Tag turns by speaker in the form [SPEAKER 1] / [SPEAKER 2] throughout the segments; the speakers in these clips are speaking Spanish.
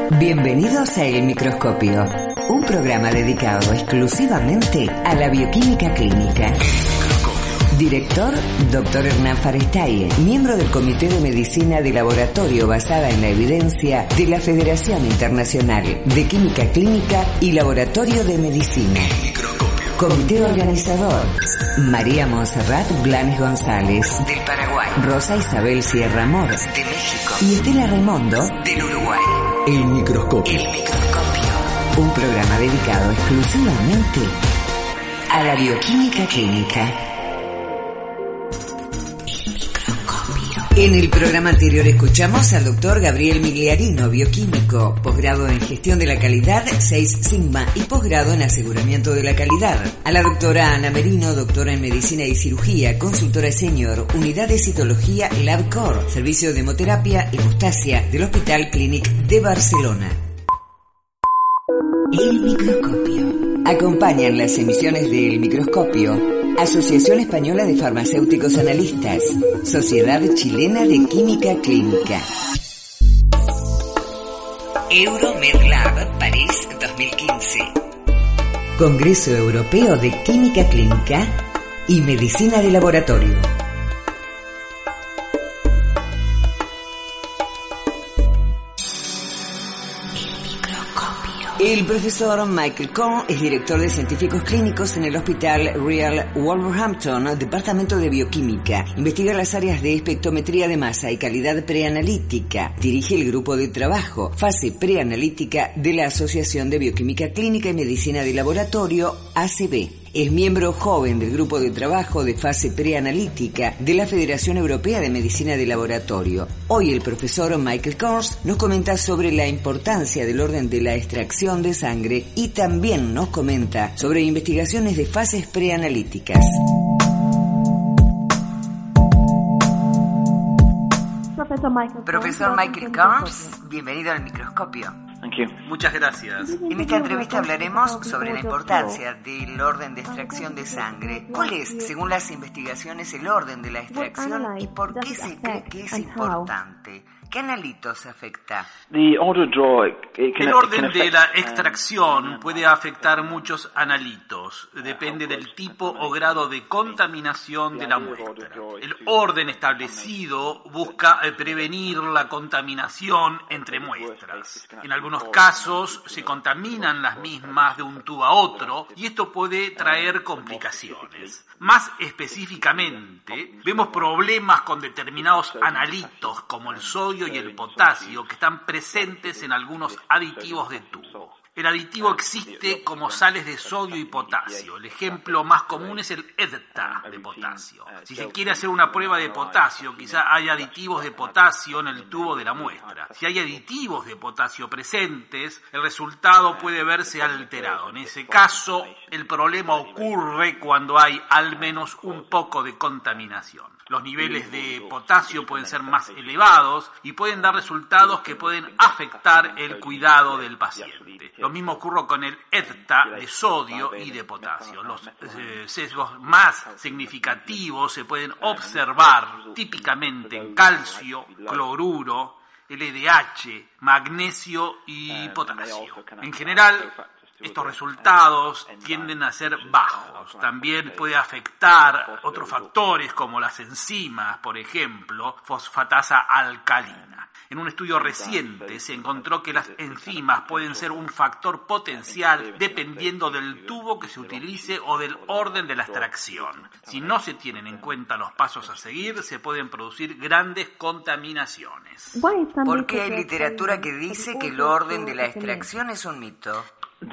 [SPEAKER 1] Bienvenidos a El Microscopio, un programa dedicado exclusivamente a la bioquímica clínica. Director, Dr. Hernán Farestaie, miembro del Comité de Medicina de Laboratorio basada en la evidencia de la Federación Internacional de Química Clínica y Laboratorio de Medicina. Comité organizador, María Montserrat Blanes González, del Paraguay, Rosa Isabel Sierra Mor, de México, y Estela Raimondo, del Uruguay. El Microscopio. El Microscopio. Un programa dedicado exclusivamente a la bioquímica clínica. En el programa anterior escuchamos al doctor Gabriel Migliarino, bioquímico, posgrado en gestión de la calidad 6 Sigma y posgrado en aseguramiento de la calidad. A la doctora Ana Merino, doctora en medicina y cirugía, consultora senior, unidad de citología LabCorp, servicio de hemoterapia y hemostasia del Hospital Clínic de Barcelona. El Microscopio. Acompañan las emisiones de El Microscopio Asociación Española de Farmacéuticos Analistas, Sociedad Chilena de Química Clínica. EuroMedLab París 2015. Congreso Europeo de Química Clínica y Medicina de Laboratorio. El profesor Michael Cohn es director de científicos clínicos en el Hospital Royal Wolverhampton, Departamento de Bioquímica. Investiga las áreas de espectrometría de masa y calidad preanalítica. Dirige el grupo de trabajo Fase Preanalítica de la Asociación de Bioquímica Clínica y Medicina de Laboratorio, ACB. Es miembro joven del grupo de trabajo de fase preanalítica de la Federación Europea de Medicina de Laboratorio. Hoy el profesor Michael Kors nos comenta sobre la importancia del orden de la extracción de sangre y también nos comenta sobre investigaciones de fases preanalíticas. Profesor Michael Kors, bienvenido al Microscopio.
[SPEAKER 2] Muchas gracias.
[SPEAKER 1] En esta entrevista hablaremos sobre la importancia del orden de extracción de sangre. ¿Cuál es, según las investigaciones, el orden de la extracción y por qué se cree que es importante? ¿Qué analitos afecta?
[SPEAKER 2] El orden de la extracción puede afectar muchos analitos. Depende del tipo o grado de contaminación de la muestra. El orden establecido busca prevenir la contaminación entre muestras. En algunos casos se contaminan las mismas de un tubo a otro y esto puede traer complicaciones. Más específicamente, vemos problemas con determinados analitos como el sodio y el potasio que están presentes en algunos aditivos de tubo. El aditivo existe como sales de sodio y potasio. El ejemplo más común es el EDTA de potasio. Si se quiere hacer una prueba de potasio, quizá hay aditivos de potasio en el tubo de la muestra. Si hay aditivos de potasio presentes, el resultado puede verse alterado. En ese caso, el problema ocurre cuando hay al menos un poco de contaminación. Los niveles de potasio pueden ser más elevados y pueden dar resultados que pueden afectar el cuidado del paciente. Lo mismo ocurre con el EDTA de sodio y de potasio. Los sesgos más significativos se pueden observar típicamente en calcio, cloruro, LDH, magnesio y potasio. En general, estos resultados tienden a ser bajos. También puede afectar otros factores como las enzimas, por ejemplo, fosfatasa alcalina. En un estudio reciente se encontró que las enzimas pueden ser un factor potencial dependiendo del tubo que se utilice o del orden de la extracción. Si no se tienen en cuenta los pasos a seguir, se pueden producir grandes contaminaciones.
[SPEAKER 1] ¿Por qué hay literatura que dice que el orden de la extracción es un mito?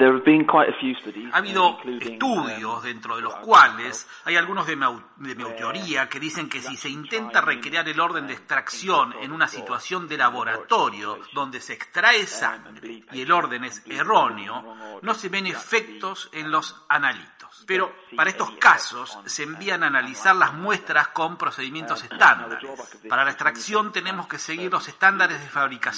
[SPEAKER 2] Ha habido estudios dentro de los cuales hay algunos de mi autoría que dicen que si se intenta recrear el orden de extracción en una situación de laboratorio donde se extrae sangre y el orden es erróneo, no se ven efectos en los analitos. Pero para estos casos se envían a analizar las muestras con procedimientos estándares. Para la extracción tenemos que seguir los estándares de fabricación.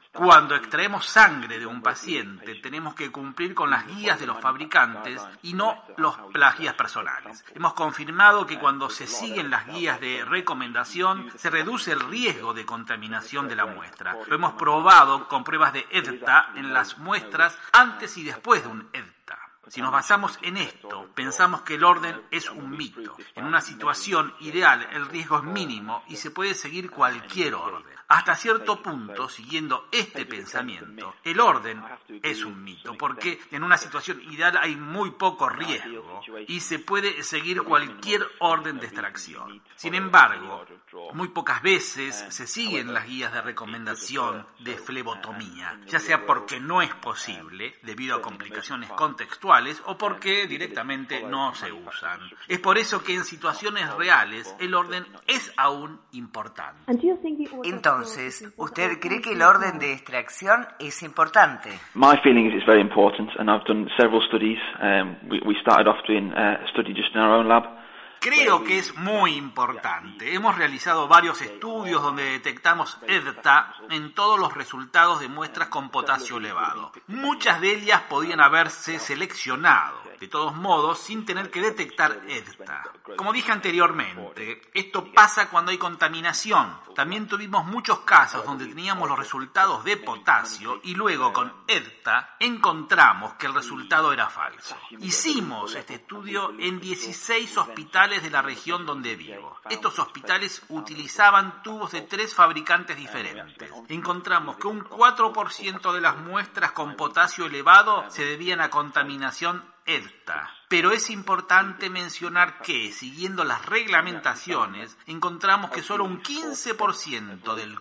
[SPEAKER 2] Cuando extraemos sangre de un paciente, tenemos que cumplir con las guías de los fabricantes y no las guías personales. Hemos confirmado que cuando se siguen las guías de recomendación, se reduce el riesgo de contaminación de la muestra. Lo hemos probado con pruebas de EDTA en las muestras antes y después de un EDTA. Si nos basamos en esto, pensamos que el orden es un mito. En una situación ideal, el riesgo es mínimo y se puede seguir cualquier orden. Hasta cierto punto, siguiendo este pensamiento, el orden es un mito, porque en una situación ideal hay muy poco riesgo y se puede seguir cualquier orden de extracción. Sin embargo, muy pocas veces se siguen las guías de recomendación de flebotomía, ya sea porque no es posible, debido a complicaciones contextuales, o porque directamente no se usan. Es por eso que en situaciones reales el orden es aún importante.
[SPEAKER 1] Entonces, ¿usted cree que el orden de extracción es importante?
[SPEAKER 3] My feeling is it's very important, and I've done several studies. We started off doing a study just in our own lab.
[SPEAKER 2] Creo que es muy importante. Hemos realizado varios estudios donde detectamos EDTA en todos los resultados de muestras con potasio elevado. Muchas de ellas podían haberse seleccionado, de todos modos, sin tener que detectar EDTA. Como dije anteriormente, esto pasa cuando hay contaminación. También tuvimos muchos casos donde teníamos los resultados de potasio y luego con EDTA encontramos que el resultado era falso. Hicimos este estudio en 16 hospitales de la región donde vivo. Estos hospitales utilizaban tubos de 3 fabricantes diferentes. Encontramos que un 4% de las muestras con potasio elevado se debían a contaminación EDTA. Pero es importante mencionar que, siguiendo las reglamentaciones, encontramos que solo un 15% del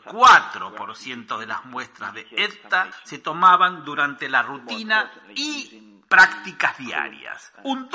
[SPEAKER 2] 4% de las muestras de EDTA se tomaban durante la rutina y prácticas diarias. Un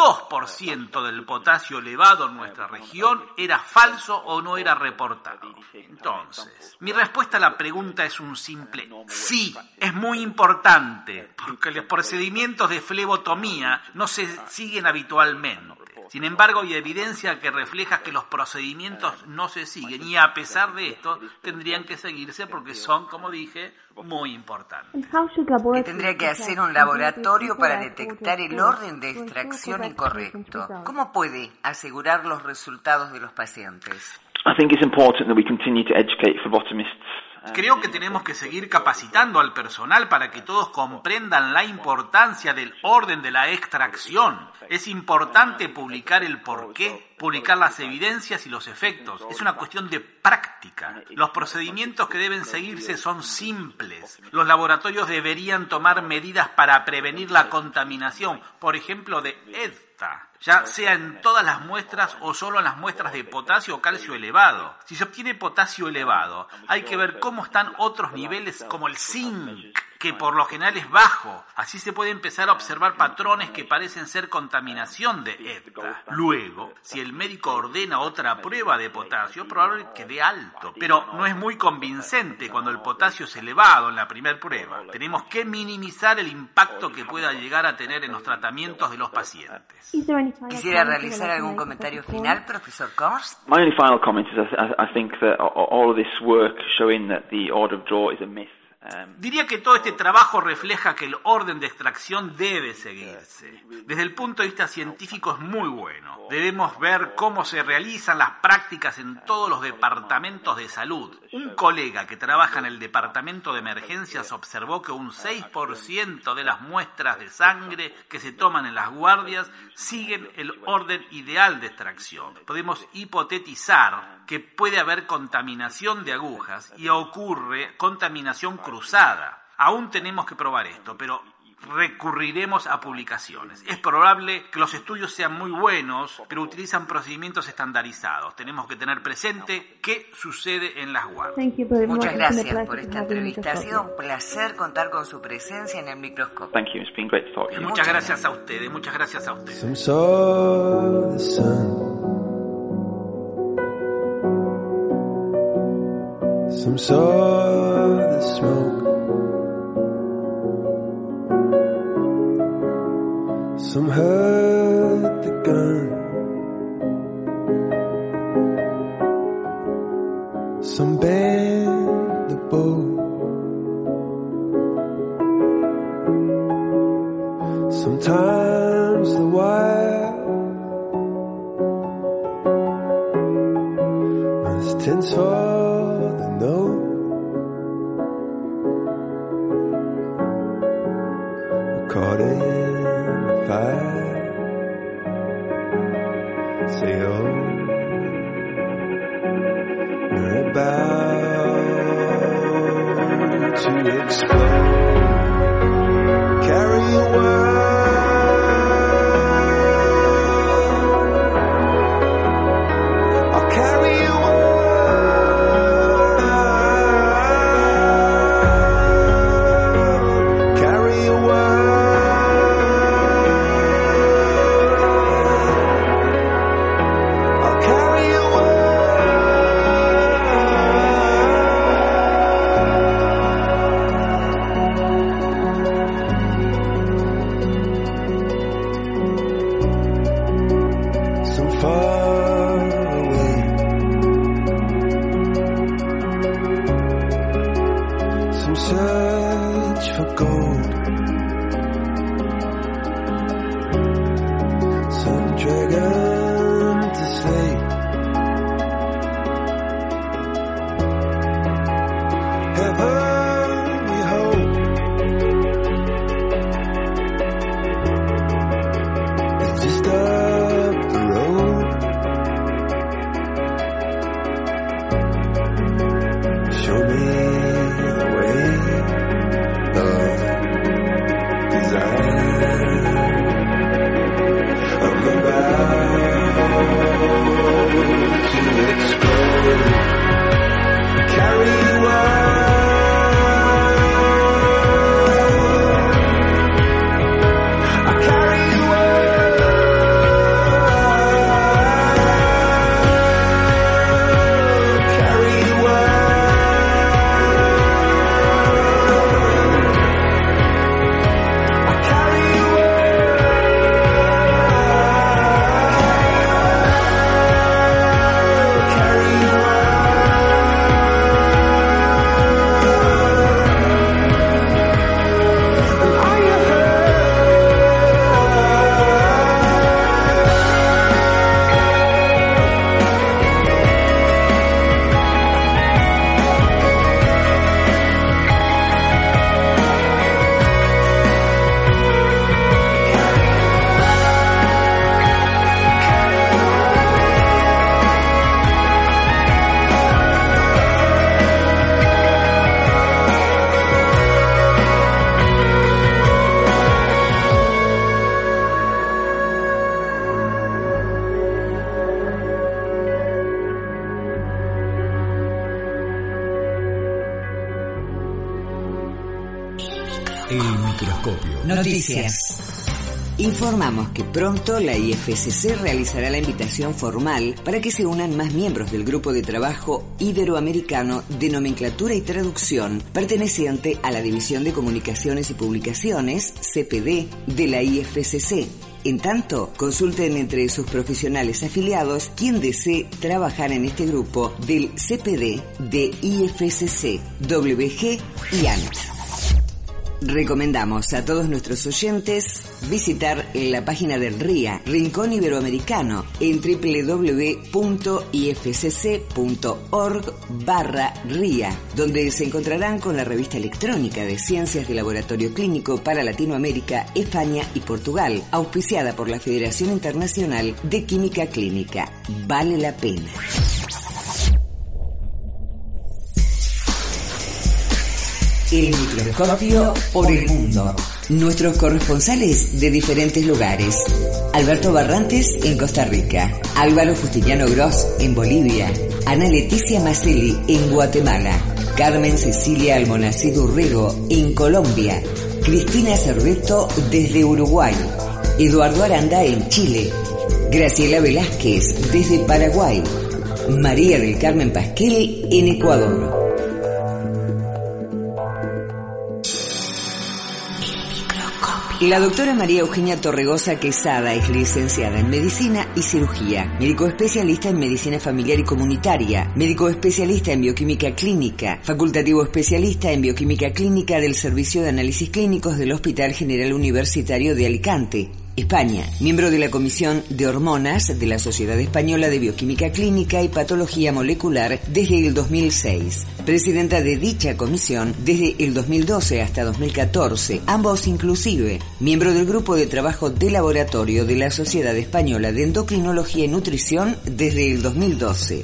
[SPEAKER 2] 2% del potasio elevado en nuestra región era falso o no era reportado. Entonces, mi respuesta a la pregunta es un simple sí. Es muy importante, porque los procedimientos de flebotomía no se siguen habitualmente. Sin embargo, hay evidencia que refleja que los procedimientos no se siguen y a pesar de esto tendrían que seguirse porque son, como dije, muy importantes.
[SPEAKER 1] ¿Qué tendría que hacer un laboratorio para detectar el orden de extracción incorrecto? ¿Cómo puede asegurar los resultados de los pacientes?
[SPEAKER 3] I think it's important that we continue to educate phlebotomists.
[SPEAKER 2] Creo que tenemos que seguir capacitando al personal para que todos comprendan la importancia del orden de la extracción. Es importante publicar el porqué, publicar las evidencias y los efectos. Es una cuestión de práctica. Los procedimientos que deben seguirse son simples. Los laboratorios deberían tomar medidas para prevenir la contaminación, por ejemplo, de EDTA, ya sea en todas las muestras o solo en las muestras de potasio o calcio elevado. Si se obtiene potasio elevado, hay que ver cómo están otros niveles como el zinc, que por lo general es bajo. Así se puede empezar a observar patrones que parecen ser contaminación de EDTA. Luego, si el médico ordena otra prueba de potasio, probablemente quede alto, pero no es muy convincente cuando el potasio es elevado en la primera prueba. Tenemos que minimizar el impacto que pueda llegar a tener en los tratamientos de los pacientes.
[SPEAKER 1] ¿Quisiera realizar algún comentario final, profesor Kors?
[SPEAKER 3] My only final comment is I think that all of this work showing that the order of draw is a myth.
[SPEAKER 2] Diría que todo este trabajo refleja que el orden de extracción debe seguirse. Desde el punto de vista científico es muy bueno. Debemos ver cómo se realizan las prácticas en todos los departamentos de salud. Un colega que trabaja en el departamento de emergencias observó que un 6% de las muestras de sangre que se toman en las guardias siguen el orden ideal de extracción. Podemos hipotetizar que puede haber contaminación de agujas y ocurre contaminación cruzada. Aún tenemos que probar esto, pero recurriremos a publicaciones. Es probable que los estudios sean muy buenos, pero utilizan procedimientos estandarizados. Tenemos que tener presente qué sucede en las guardias.
[SPEAKER 1] Muchas gracias por esta entrevista. Ha sido un placer contar con su presencia en el microscopio.
[SPEAKER 3] Thank you. It's been great to talk to you.
[SPEAKER 2] Muchas gracias a ustedes. Muchas gracias a ustedes.
[SPEAKER 4] Some saw the sun. Some saw the smoke. Some heard the gun. Some bent the bow. tens for the note. We're caught in the fire. Say oh, we're about to explode. Carry your word.
[SPEAKER 1] Noticias. Informamos que pronto la IFCC realizará la invitación formal para que se unan más miembros del Grupo de Trabajo Iberoamericano de Nomenclatura y Traducción, perteneciente a la División de Comunicaciones y Publicaciones, CPD, de la IFCC. En tanto, consulten entre sus profesionales afiliados quien desee trabajar en este grupo del CPD de IFCC, WG y ANT. Recomendamos a todos nuestros oyentes visitar la página del RIA, Rincón Iberoamericano, en www.ifcc.org/RIA, donde se encontrarán con la revista electrónica de Ciencias de Laboratorio Clínico para Latinoamérica, España y Portugal, auspiciada por la Federación Internacional de Química Clínica. Vale la pena. El microscopio por el mundo. Nuestros corresponsales de diferentes lugares. Alberto Barrantes en Costa Rica, Álvaro Justiniano Gross en Bolivia, Ana Leticia Macelli en Guatemala, Carmen Cecilia Almonacid Urrego en Colombia, Cristina Cerveto desde Uruguay, Eduardo Aranda en Chile, Graciela Velázquez desde Paraguay, María del Carmen Pasquel en Ecuador. La doctora María Eugenia Torregosa Quesada es licenciada en Medicina y Cirugía, médico especialista en Medicina Familiar y Comunitaria, médico especialista en Bioquímica Clínica, facultativo especialista en Bioquímica Clínica del Servicio de Análisis Clínicos del Hospital General Universitario de Alicante, España, miembro de la Comisión de Hormonas de la Sociedad Española de Bioquímica Clínica y Patología Molecular desde el 2006. Presidenta de dicha comisión desde el 2012 hasta 2014, ambos inclusive. Miembro del Grupo de Trabajo de Laboratorio de la Sociedad Española de Endocrinología y Nutrición desde el 2012.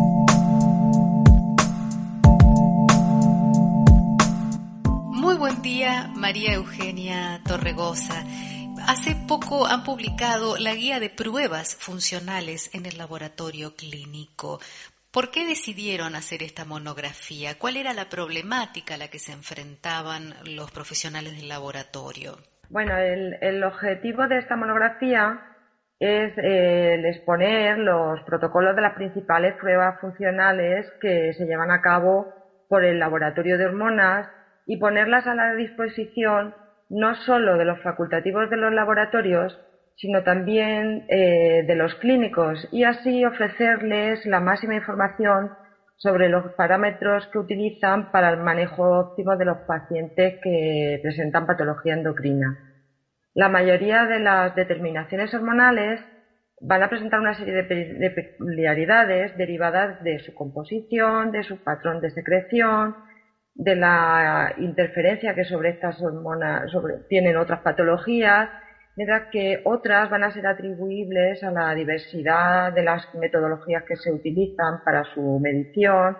[SPEAKER 5] Muy buen día, María Eugenia Torregosa. Hace poco han publicado la guía de pruebas funcionales en el laboratorio clínico. ¿Por qué decidieron hacer esta monografía? ¿Cuál era la problemática a la que se enfrentaban los profesionales del laboratorio?
[SPEAKER 6] Bueno, el objetivo de esta monografía es el exponer los protocolos de las principales pruebas funcionales que se llevan a cabo por el laboratorio de hormonas y ponerlas a la disposición no solo de los facultativos de los laboratorios, sino también de los clínicos, y así ofrecerles la máxima información sobre los parámetros que utilizan para el manejo óptimo de los pacientes que presentan patología endocrina. La mayoría de las determinaciones hormonales van a presentar una serie de peculiaridades derivadas de su composición, de su patrón de secreción, de la interferencia que sobre estas hormonas tienen otras patologías, mientras que otras van a ser atribuibles a la diversidad de las metodologías que se utilizan para su medición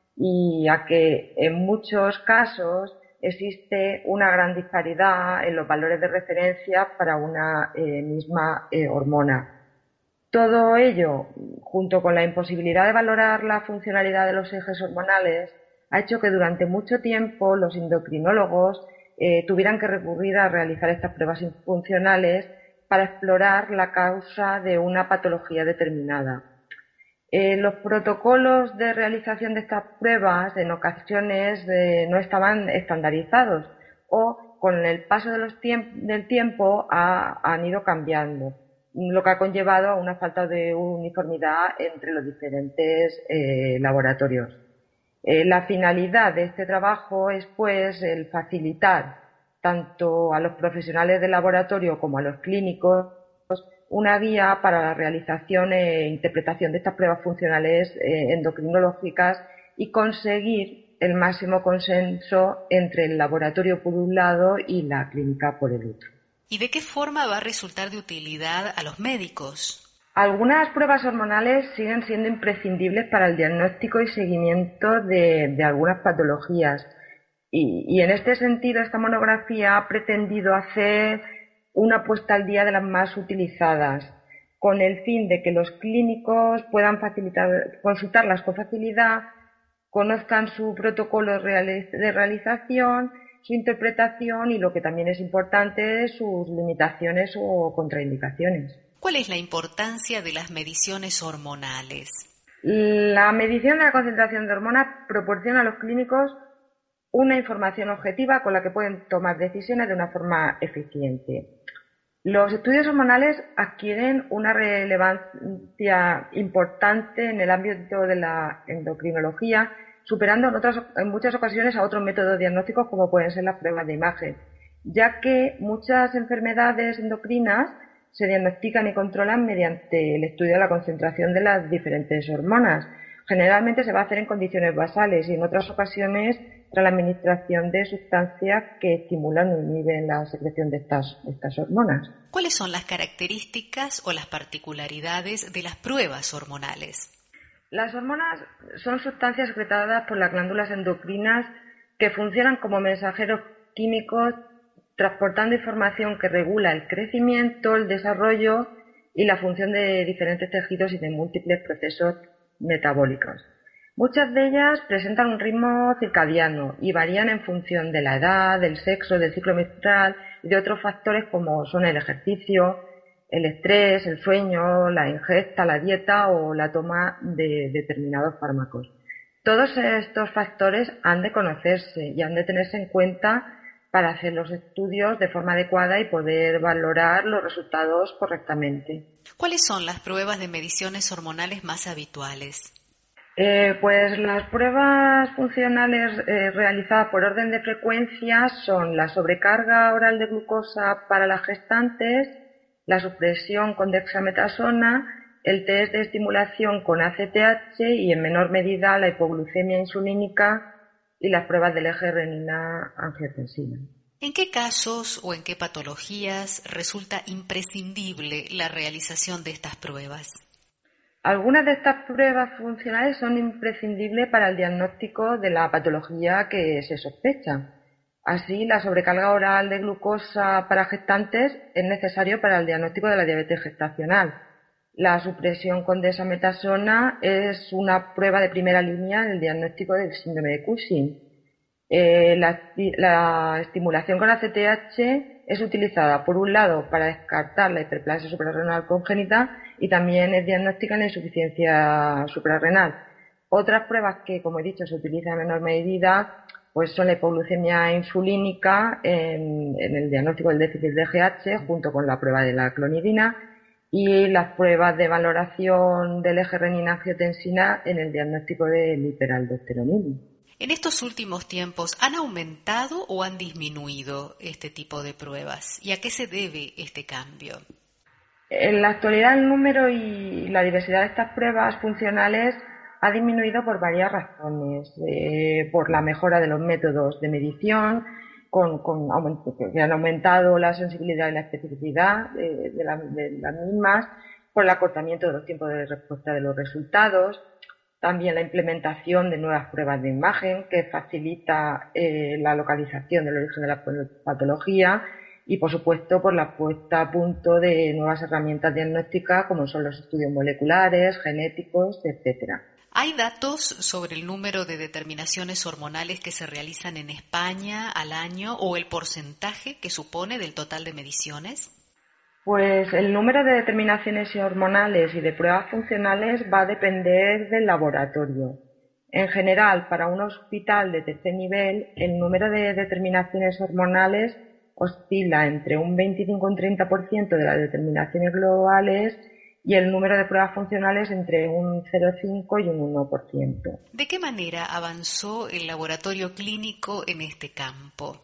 [SPEAKER 6] y a que en muchos casos existe una gran disparidad en los valores de referencia para una misma hormona. Todo ello, junto con la imposibilidad de valorar la funcionalidad de los ejes hormonales, ha hecho que durante mucho tiempo los endocrinólogos tuvieran que recurrir a realizar estas pruebas funcionales para explorar la causa de una patología determinada. Los protocolos de realización de estas pruebas en ocasiones no estaban estandarizados o con el paso del tiempo han ido cambiando, lo que ha conllevado a una falta de uniformidad entre los diferentes laboratorios. La finalidad de este trabajo es, pues, el facilitar tanto a los profesionales del laboratorio como a los clínicos una guía para la realización e interpretación de estas pruebas funcionales endocrinológicas y conseguir el máximo consenso entre el laboratorio por un lado y la clínica por el otro.
[SPEAKER 5] ¿Y de qué forma va a resultar de utilidad a los médicos?
[SPEAKER 6] Algunas pruebas hormonales siguen siendo imprescindibles para el diagnóstico y seguimiento de algunas patologías. Y en este sentido, esta monografía ha pretendido hacer una puesta al día de las más utilizadas, con el fin de que los clínicos puedan consultarlas con facilidad, conozcan su protocolo de realización, su interpretación y, lo que también es importante, sus limitaciones o contraindicaciones.
[SPEAKER 5] ¿Cuál es la importancia de las mediciones hormonales?
[SPEAKER 6] La medición de la concentración de hormonas proporciona a los clínicos una información objetiva con la que pueden tomar decisiones de una forma eficiente. Los estudios hormonales adquieren una relevancia importante en el ámbito de la endocrinología, superando en muchas ocasiones a otros métodos diagnósticos como pueden ser las pruebas de imagen, ya que muchas enfermedades endocrinas se diagnostican y controlan mediante el estudio de la concentración de las diferentes hormonas. Generalmente se va a hacer en condiciones basales y en otras ocasiones tras la administración de sustancias que estimulan o inhiben la secreción de estas hormonas.
[SPEAKER 5] ¿Cuáles son las características o las particularidades de las pruebas hormonales?
[SPEAKER 6] Las hormonas son sustancias secretadas por las glándulas endocrinas que funcionan como mensajeros químicos transportando información que regula el crecimiento, el desarrollo y la función de diferentes tejidos y de múltiples procesos metabólicos. Muchas de ellas presentan un ritmo circadiano y varían en función de la edad, del sexo, del ciclo menstrual y de otros factores como son el ejercicio, el estrés, el sueño, la ingesta, la dieta o la toma de determinados fármacos. Todos estos factores han de conocerse y han de tenerse en cuenta para hacer los estudios de forma adecuada y poder valorar los resultados correctamente.
[SPEAKER 5] ¿Cuáles son las pruebas de mediciones hormonales más habituales?
[SPEAKER 6] Pues las pruebas funcionales realizadas por orden de frecuencia son la sobrecarga oral de glucosa para las gestantes, la supresión con dexametasona, el test de estimulación con ACTH y en menor medida la hipoglucemia insulínica y las pruebas del eje renina-angiotensina.
[SPEAKER 5] ¿En qué casos o en qué patologías resulta imprescindible la realización de estas pruebas?
[SPEAKER 6] Algunas de estas pruebas funcionales son imprescindibles para el diagnóstico de la patología que se sospecha. Así, la sobrecarga oral de glucosa para gestantes es necesario para el diagnóstico de la diabetes gestacional. La supresión con dexametasona es una prueba de primera línea en el diagnóstico del síndrome de Cushing. La estimulación con ACTH es utilizada, por un lado, para descartar la hiperplasia suprarrenal congénita y también es diagnóstica en la insuficiencia suprarrenal. Otras pruebas que, como he dicho, se utilizan en menor medida pues son la hipoglucemia insulínica en el diagnóstico del déficit de GH junto con la prueba de la clonidina y las pruebas de valoración del eje renina-angiotensina en el diagnóstico del hiperaldosteronismo.
[SPEAKER 5] En estos últimos tiempos, ¿han aumentado o han disminuido este tipo de pruebas? ¿Y a qué se debe este cambio?
[SPEAKER 6] En la actualidad el número y la diversidad de estas pruebas funcionales ha disminuido por varias razones. Por la mejora de los métodos de medición, que han aumentado la sensibilidad y la especificidad de las mismas, por el acortamiento de los tiempos de respuesta de los resultados, también la implementación de nuevas pruebas de imagen que facilita la localización del origen de la patología y, por supuesto, por la puesta a punto de nuevas herramientas diagnósticas como son los estudios moleculares, genéticos, etcétera.
[SPEAKER 5] ¿Hay datos sobre el número de determinaciones hormonales que se realizan en España al año o el porcentaje que supone del total de mediciones?
[SPEAKER 6] Pues el número de determinaciones hormonales y de pruebas funcionales va a depender del laboratorio. En general, para un hospital de tercer nivel, el número de determinaciones hormonales oscila entre un 25 y un 30% de las determinaciones globales y el número de pruebas funcionales entre un 0,5 y un 1%.
[SPEAKER 5] ¿De qué manera avanzó el laboratorio clínico en este campo?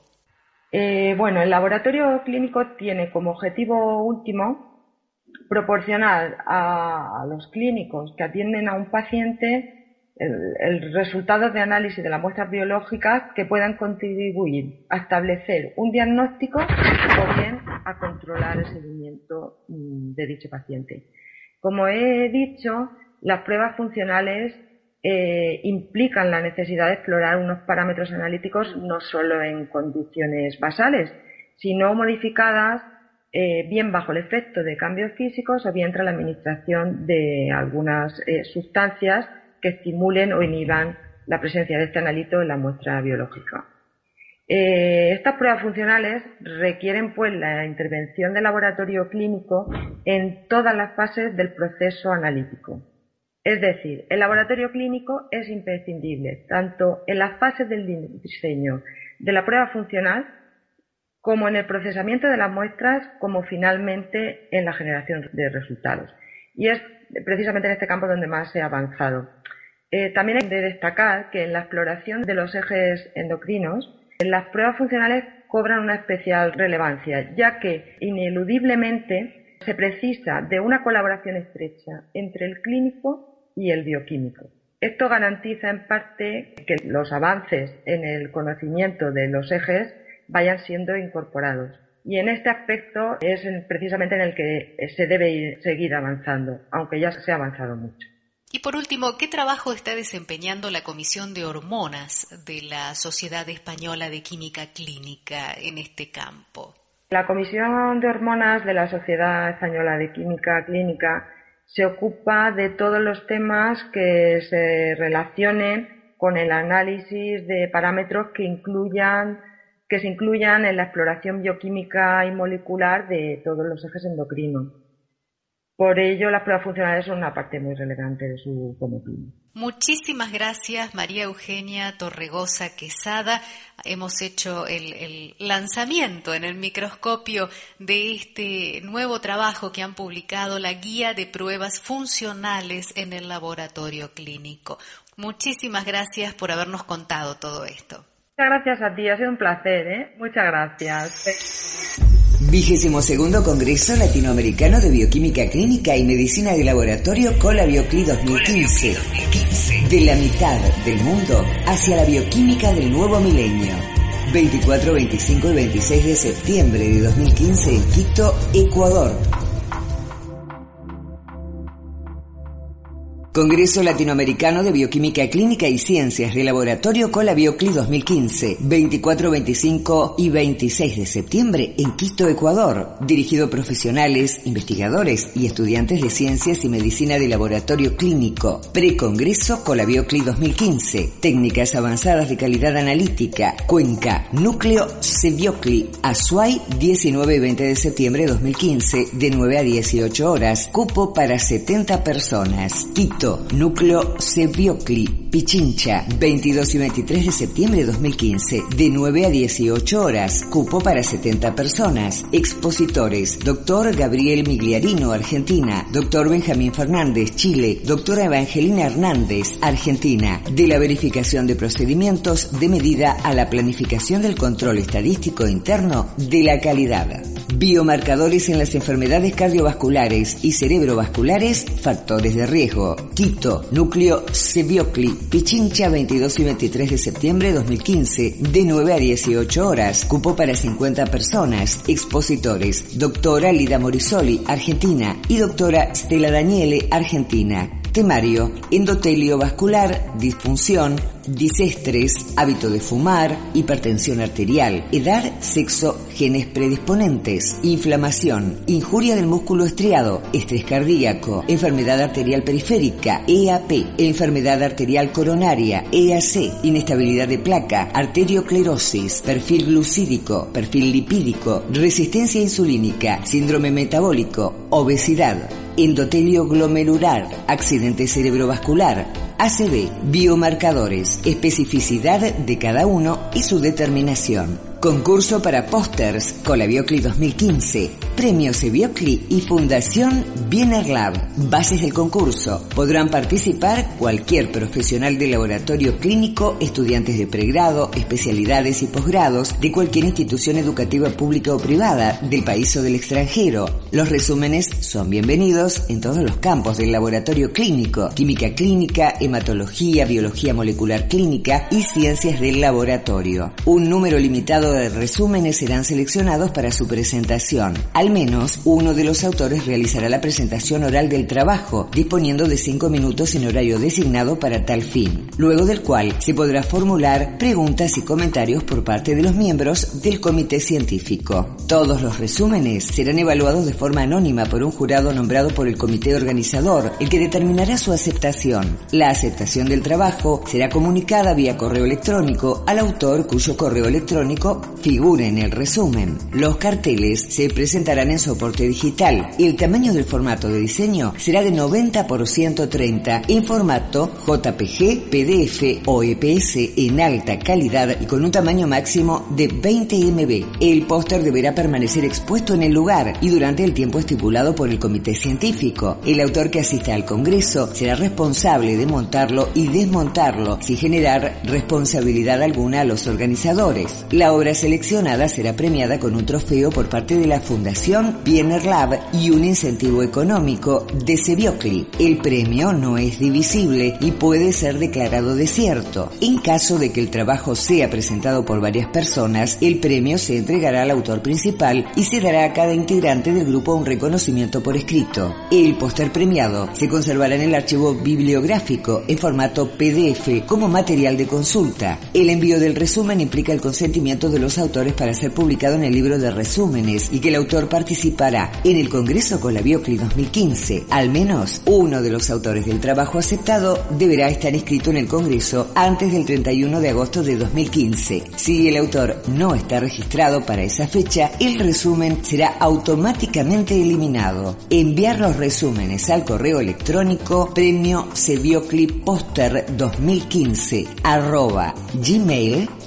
[SPEAKER 6] El laboratorio clínico tiene como objetivo último proporcionar a los clínicos que atienden a un paciente el resultado de análisis de las muestras biológicas que puedan contribuir a establecer un diagnóstico o bien a controlar el seguimiento de dicho paciente. Como he dicho, las pruebas funcionales implican la necesidad de explorar unos parámetros analíticos no solo en condiciones basales, sino modificadas bien bajo el efecto de cambios físicos o bien tras la administración de algunas sustancias que estimulen o inhiban la presencia de este analito en la muestra biológica. Estas pruebas funcionales requieren pues la intervención del laboratorio clínico en todas las fases del proceso analítico. Es decir, el laboratorio clínico es imprescindible tanto en las fases del diseño de la prueba funcional como en el procesamiento de las muestras, como finalmente en la generación de resultados. Y es precisamente en este campo donde más se ha avanzado. También hay que destacar que en la exploración de los ejes endocrinos, las pruebas funcionales cobran una especial relevancia, ya que ineludiblemente se precisa de una colaboración estrecha entre el clínico y el bioquímico. Esto garantiza en parte que los avances en el conocimiento de los ejes vayan siendo incorporados. Y en este aspecto es precisamente en el que se debe seguir avanzando, aunque ya se ha avanzado mucho.
[SPEAKER 5] Y por último, ¿qué trabajo está desempeñando la Comisión de Hormonas de la Sociedad Española de Química Clínica en este campo?
[SPEAKER 6] La Comisión de Hormonas de la Sociedad Española de Química Clínica se ocupa de todos los temas que se relacionen con el análisis de parámetros que se incluyan en la exploración bioquímica y molecular de todos los ejes endocrinos. Por ello, las pruebas funcionales son una parte muy relevante de su cometido.
[SPEAKER 5] Muchísimas gracias, María Eugenia Torregosa Quesada. Hemos hecho el lanzamiento en el microscopio de este nuevo trabajo que han publicado, la Guía de Pruebas Funcionales en el Laboratorio Clínico. Muchísimas gracias por habernos contado todo esto.
[SPEAKER 6] Muchas gracias a ti, ha sido un placer, Muchas gracias.
[SPEAKER 1] 22º Congreso Latinoamericano de Bioquímica Clínica y Medicina de Laboratorio Colabiocli 2015. De la mitad del mundo hacia la bioquímica del nuevo milenio. 24, 25 y 26 de septiembre de 2015 en Quito, Ecuador. Congreso Latinoamericano de Bioquímica Clínica y Ciencias de Laboratorio Colabiocli 2015, 24, 25 y 26 de septiembre en Quito, Ecuador, dirigido a profesionales, investigadores y estudiantes de Ciencias y Medicina de Laboratorio Clínico. Precongreso Colabiocli 2015, técnicas avanzadas de calidad analítica, Cuenca, Núcleo Cebiocli, Azuay, 19 y 20 de septiembre de 2015, de 9 a 18 horas, cupo para 70 personas. Quito, Núcleo Cebiocli, Pichincha, 22 y 23 de septiembre de 2015, de 9 a 18 horas, cupo para 70 personas. Expositores: Dr. Gabriel Migliarino, Argentina; Dr. Benjamín Fernández, Chile; Dra. Evangelina Hernández, Argentina. De la verificación de procedimientos de medida a la planificación del control estadístico interno de la calidad. Biomarcadores en las enfermedades cardiovasculares y cerebrovasculares, factores de riesgo. Quito, Núcleo Cebiocli, Pichincha, 22 y 23 de septiembre de 2015, de 9 a 18 horas, cupo para 50 personas. Expositores: Doctora Lida Morisoli, Argentina, y Doctora Stella Daniele, Argentina. Temario: endotelio vascular, disfunción, disestrés, hábito de fumar, hipertensión arterial, edad, sexo, genes predisponentes, inflamación, injuria del músculo estriado, estrés cardíaco, enfermedad arterial periférica, EAP, enfermedad arterial coronaria, EAC, inestabilidad de placa, arterioclerosis, perfil glucídico, perfil lipídico, resistencia insulínica, síndrome metabólico, obesidad, endotelio glomerular, accidente cerebrovascular, ACV, biomarcadores, especificidad de cada uno y su determinación. Concurso para pósters Colabiocli 2015, Premio Cebiocli y Fundación Biener Lab. Bases del concurso: podrán participar cualquier profesional de laboratorio clínico, estudiantes de pregrado, especialidades y posgrados de cualquier institución educativa pública o privada del país o del extranjero. Los resúmenes son bienvenidos en todos los campos del laboratorio clínico: química clínica, hematología, biología molecular clínica y ciencias del laboratorio. Un número limitado de resúmenes serán seleccionados para su presentación. Al menos uno de los autores realizará la presentación oral del trabajo, disponiendo de 5 minutos en horario designado para tal fin, luego del cual se podrá formular preguntas y comentarios por parte de los miembros del comité científico. Todos los resúmenes serán evaluados de forma anónima por un jurado nombrado por el comité organizador, el que determinará su aceptación. La aceptación del trabajo será comunicada vía correo electrónico al autor cuyo correo electrónico figure en el resumen. Los carteles se presentarán en soporte digital y el tamaño del formato de diseño será de 90 por 130 en formato JPG, PDF o EPS en alta calidad y con un tamaño máximo de 20 MB. El póster deberá permanecer expuesto en el lugar y durante el tiempo estipulado por el comité científico. El autor que asista al congreso será responsable de montarlo y desmontarlo sin generar responsabilidad alguna a los organizadores. La obra seleccionada será premiada con un trofeo por parte de la Fundación Biener Lab y un incentivo económico de Cebiocli. El premio no es divisible y puede ser declarado desierto. En caso de que el trabajo sea presentado por varias personas, el premio se entregará al autor principal y se dará a cada integrante del grupo un reconocimiento por escrito. El póster premiado se conservará en el archivo bibliográfico en formato PDF como material de consulta. El envío del resumen implica el consentimiento de los autores para ser publicado en el libro de resúmenes y que el autor participará en el Congreso Colabiocli 2015. Al menos uno de los autores del trabajo aceptado deberá estar inscrito en el Congreso antes del 31 de agosto de 2015. Si el autor no está registrado para esa fecha, el resumen será automáticamente eliminado. Enviar los resúmenes al correo electrónico premio cebiocliposter2015 @gmail.com.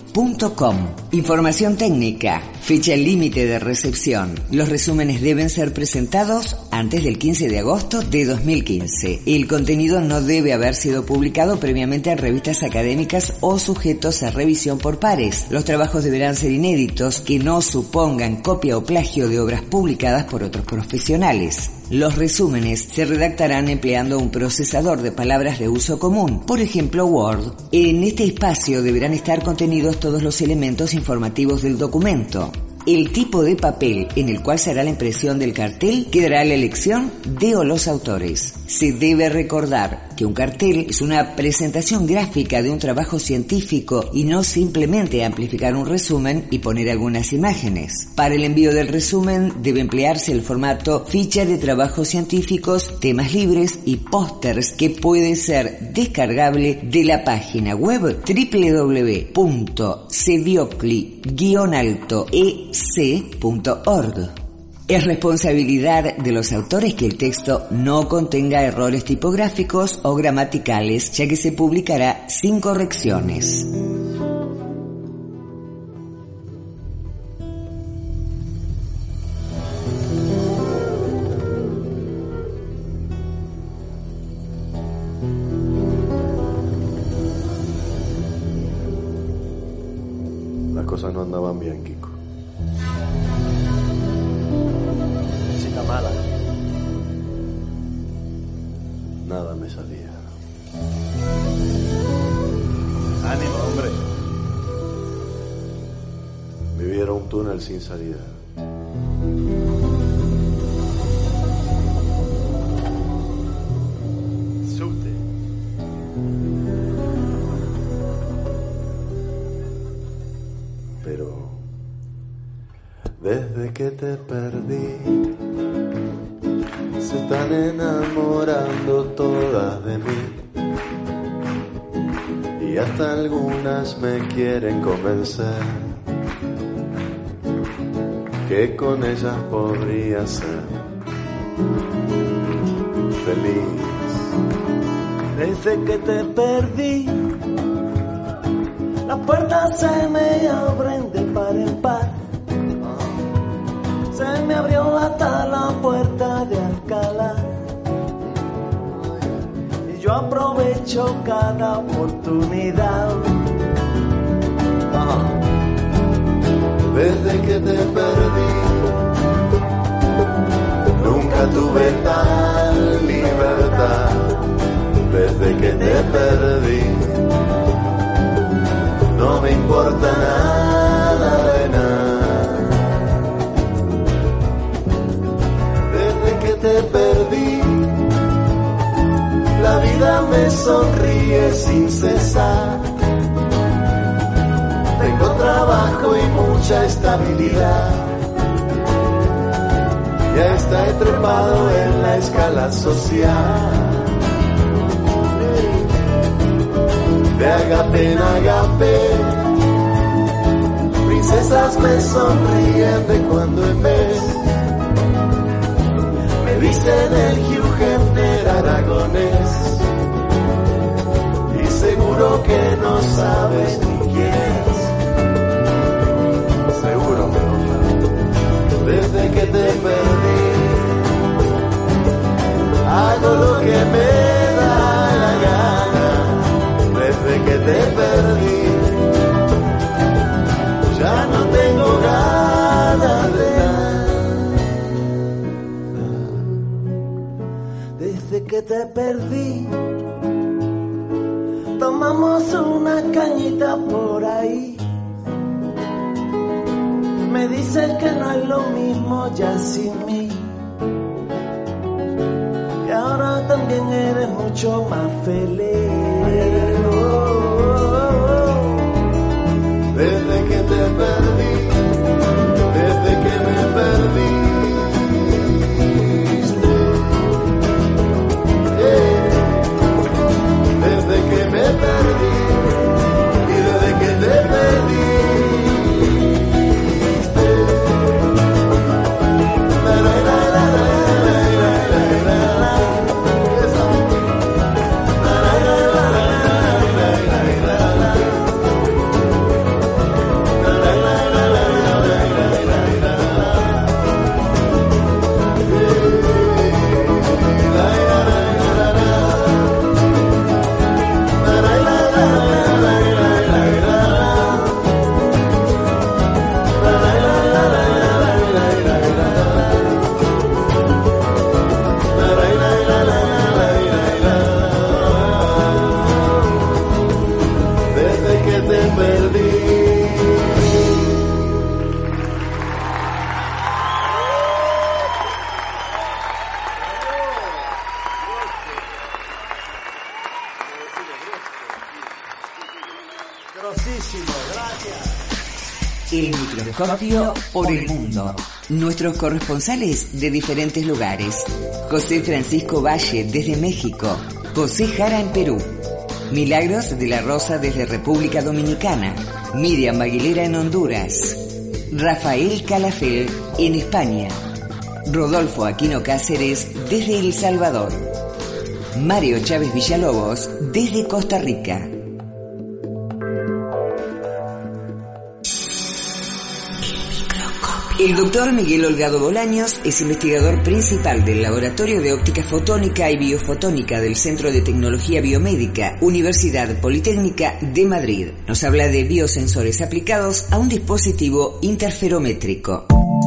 [SPEAKER 1] Información técnica. Fecha límite de recepción. Los resúmenes deben ser presentados antes del 15 de agosto de 2015. El contenido no debe haber sido publicado previamente en revistas académicas o sujetos a revisión por pares. Los trabajos deberán ser inéditos, que no supongan copia o plagio de obras publicadas por otros profesionales. Los resúmenes se redactarán empleando un procesador de palabras de uso común, por ejemplo Word. En este espacio deberán estar contenidos todos los elementos informativos del documento. El tipo de papel en el cual se hará la impresión del cartel quedará a la elección de o los autores. Se debe recordar que un cartel es una presentación gráfica de un trabajo científico y no simplemente amplificar un resumen y poner algunas imágenes. Para el envío del resumen debe emplearse el formato ficha de trabajos científicos, temas libres y pósters, que puede ser descargable de la página web www.cediocli-ec.org. Es responsabilidad de los autores que el texto no contenga errores tipográficos o gramaticales, ya que se publicará sin correcciones.
[SPEAKER 7] Las cosas no andaban bien, Kiko. Mala. Nada me salía. Ánimo, hombre. Vivir era un túnel sin salida. Subte. Pero desde que te perdí, se están enamorando todas de mí, y hasta algunas me quieren convencer que con ellas podría ser feliz. Desde que te perdí, las puertas se me abren de par en par. Se me abrió hasta la puerta de Alcalá, y yo aprovecho cada oportunidad. Desde que te perdí, nunca tuve tal libertad. Desde que te perdí, no me importa nada de nada. Te perdí, la vida me sonríe sin cesar. Tengo trabajo y mucha estabilidad, ya está trepado en la escala social. De agape en agape, princesas me sonríen de cuando en vez. Dicen el Hugh Hefner aragonés, y seguro que no sabes ni quién es. Seguro que no. Desde que te perdí, hago lo que me da la gana. Desde que te perdí, ya no tengo ganas de nada. Desde que te perdí, tomamos una cañita por ahí. Me dices que no es lo mismo ya sin mí, y ahora también eres mucho más feliz. Desde que te perdí, desde que me perdí, desde que me perdí, y desde que te perdí, la Grosísimo, gracias.
[SPEAKER 1] El microscopio por el mundo. Nuestros corresponsales de diferentes lugares. José Francisco Valle desde México. José Jara en Perú. Milagros de la Rosa desde República Dominicana. Miriam Aguilera en Honduras. Rafael Calafel en España. Rodolfo Aquino Cáceres desde El Salvador. Mario Chávez Villalobos desde Costa Rica. El doctor Miguel Holgado Bolaños es investigador principal del Laboratorio de Óptica Fotónica y Biofotónica del Centro de Tecnología Biomédica, Universidad Politécnica de Madrid. Nos habla de biosensores aplicados a un dispositivo interferométrico.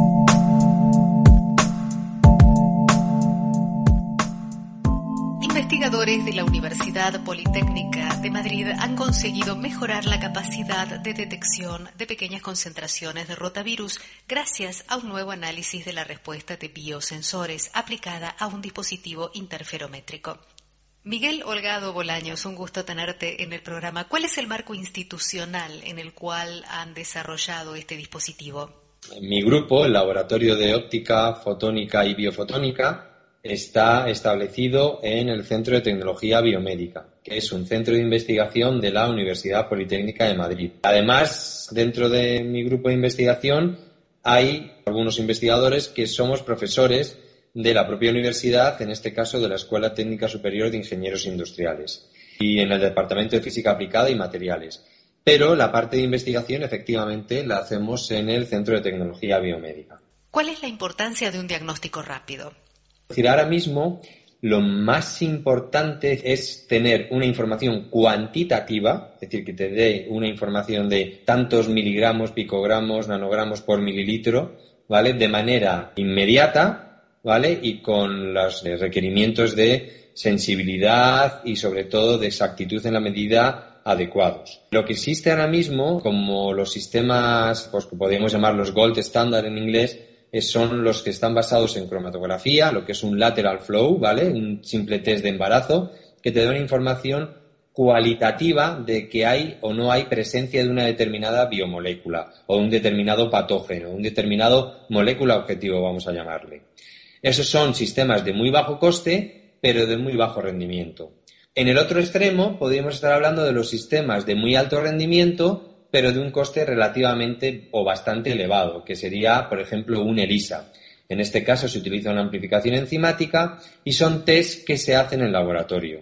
[SPEAKER 5] Investigadores de la Universidad Politécnica de Madrid han conseguido mejorar la capacidad de detección de pequeñas concentraciones de rotavirus gracias a un nuevo análisis de la respuesta de biosensores aplicada a un dispositivo interferométrico. Miguel Holgado Bolaños, un gusto tenerte en el programa. ¿Cuál es el marco institucional en el cual han desarrollado este dispositivo?
[SPEAKER 8] Mi grupo, el Laboratorio de Óptica, Fotónica y Biofotónica, está establecido en el Centro de Tecnología Biomédica, que es un centro de investigación de la Universidad Politécnica de Madrid. Además, dentro de mi grupo de investigación hay algunos investigadores que somos profesores de la propia universidad, en este caso de la Escuela Técnica Superior de Ingenieros Industriales, y en el Departamento de Física Aplicada y Materiales. Pero la parte de investigación, efectivamente, la hacemos en el Centro de Tecnología Biomédica.
[SPEAKER 5] ¿Cuál es la importancia de un diagnóstico rápido?
[SPEAKER 8] Es decir, ahora mismo lo más importante es tener una información cuantitativa, es decir, que te dé una información de tantos miligramos, picogramos, nanogramos por mililitro, ¿vale? De manera inmediata, ¿vale? Y con los requerimientos de sensibilidad y sobre todo de exactitud en la medida adecuados. Lo que existe ahora mismo, como los sistemas, pues que podríamos llamar los gold standard en inglés, son los que están basados en cromatografía, lo que es un lateral flow, ¿vale? Un simple test de embarazo que te da una información cualitativa de que hay o no hay presencia de una determinada biomolécula o un determinado patógeno, un determinado molécula objetivo, vamos a llamarle. Esos son sistemas de muy bajo coste, pero de muy bajo rendimiento. En el otro extremo podríamos estar hablando de los sistemas de muy alto rendimiento, pero de un coste relativamente o bastante elevado, que sería, por ejemplo, un ELISA. En este caso se utiliza una amplificación enzimática y son test que se hacen en laboratorio.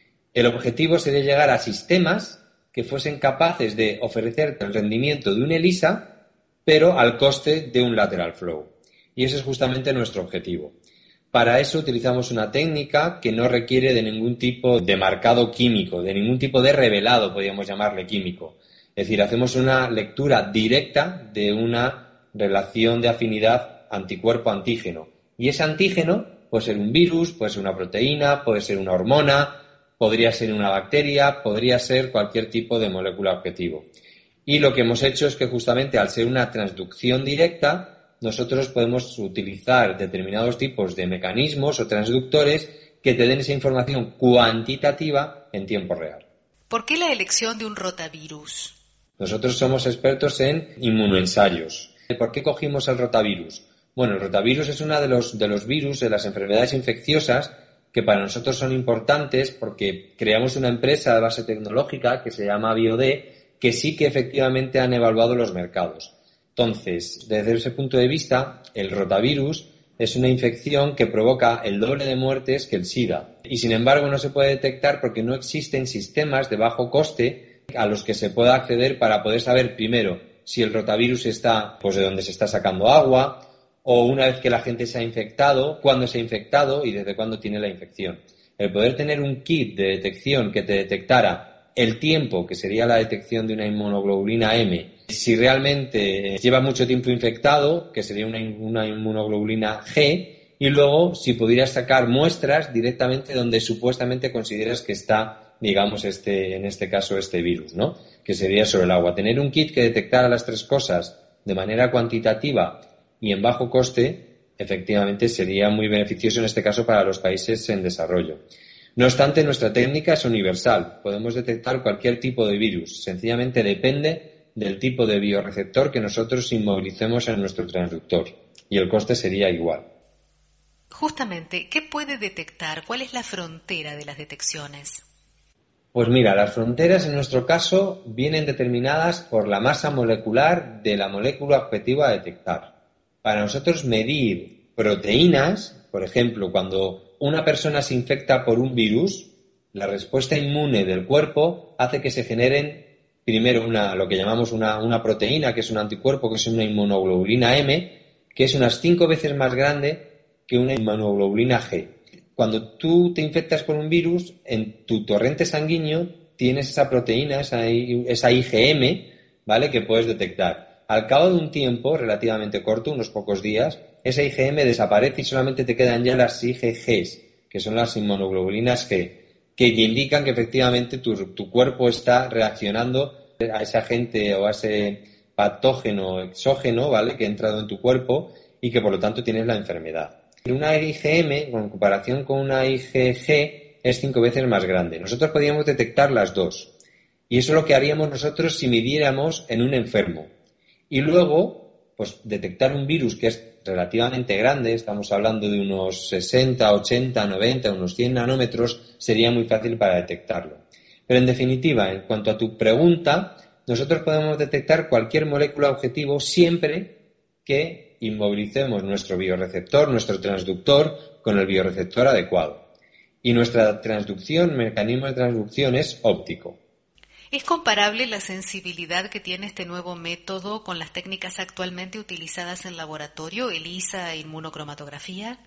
[SPEAKER 8] El objetivo sería llegar a sistemas que fuesen capaces de ofrecer el rendimiento de un ELISA, pero al coste de un lateral flow. Y ese es justamente nuestro objetivo. Para eso utilizamos una técnica que no requiere de ningún tipo de marcado químico, de ningún tipo de revelado, podríamos llamarle químico. Es decir, hacemos una lectura directa de una relación de afinidad anticuerpo-antígeno. Y ese antígeno puede ser un virus, puede ser una proteína, puede ser una hormona, podría ser una bacteria, podría ser cualquier tipo de molécula objetivo. Y lo que hemos hecho es que justamente al ser una transducción directa, nosotros podemos utilizar determinados tipos de mecanismos o transductores que te den esa información cuantitativa en tiempo real.
[SPEAKER 5] ¿Por qué la elección de un rotavirus?
[SPEAKER 8] Nosotros somos expertos en inmunoensayos. ¿Por qué cogimos el rotavirus? Bueno, el rotavirus es uno de los virus de las enfermedades infecciosas que para nosotros son importantes porque creamos una empresa de base tecnológica que se llama BioD, que sí que efectivamente han evaluado los mercados. Entonces, desde ese punto de vista, el rotavirus es una infección que provoca el doble de muertes que el SIDA. Y sin embargo no se puede detectar porque no existen sistemas de bajo coste a los que se pueda acceder para poder saber primero si el rotavirus está pues de donde se está sacando agua o una vez que la gente se ha infectado, cuándo se ha infectado y desde cuándo tiene la infección. El poder tener un kit de detección que te detectara el tiempo, que sería la detección de una inmunoglobulina M, si realmente lleva mucho tiempo infectado, que sería una inmunoglobulina G, y luego si pudieras sacar muestras directamente donde supuestamente consideras que está, digamos, en este caso, este virus, ¿no? Que sería sobre el agua. Tener un kit que detectara las tres cosas de manera cuantitativa y en bajo coste, efectivamente sería muy beneficioso en este caso para los países en desarrollo. No obstante, nuestra técnica es universal. Podemos detectar cualquier tipo de virus. Sencillamente depende del tipo de bioreceptor que nosotros inmovilicemos en nuestro transductor. Y el coste sería igual.
[SPEAKER 5] Justamente, ¿qué puede detectar? ¿Cuál es la frontera de las detecciones?
[SPEAKER 8] Pues mira, las fronteras en nuestro caso vienen determinadas por la masa molecular de la molécula objetiva a detectar. Para nosotros medir proteínas, por ejemplo, cuando una persona se infecta por un virus, la respuesta inmune del cuerpo hace que se generen primero lo que llamamos una proteína, que es un anticuerpo, que es una inmunoglobulina M, que es unas 5 veces más grande que una inmunoglobulina G. Cuando tú te infectas por un virus, en tu torrente sanguíneo tienes esa proteína, esa IgM, ¿vale?, que puedes detectar. Al cabo de un tiempo relativamente corto, unos pocos días, esa IgM desaparece y solamente te quedan ya las IgGs, que son las inmunoglobulinas G, que indican que efectivamente tu cuerpo está reaccionando a ese agente o a ese patógeno exógeno, ¿vale?, que ha entrado en tu cuerpo y que por lo tanto tienes la enfermedad. Una IgM, en comparación con una IgG, es 5 veces más grande. Nosotros podríamos detectar las dos. Y eso es lo que haríamos nosotros si midiéramos en un enfermo. Y luego, pues detectar un virus que es relativamente grande, estamos hablando de unos 60, 80, 90, unos 100 nanómetros, sería muy fácil para detectarlo. Pero en definitiva, en cuanto a tu pregunta, nosotros podemos detectar cualquier molécula objetivo siempre que inmovilicemos nuestro bioreceptor, nuestro transductor, con el bioreceptor adecuado. Y nuestra transducción, mecanismo de transducción es óptico.
[SPEAKER 5] ¿Es comparable la sensibilidad que tiene este nuevo método con las técnicas actualmente utilizadas en laboratorio, ELISA e inmunocromatografía?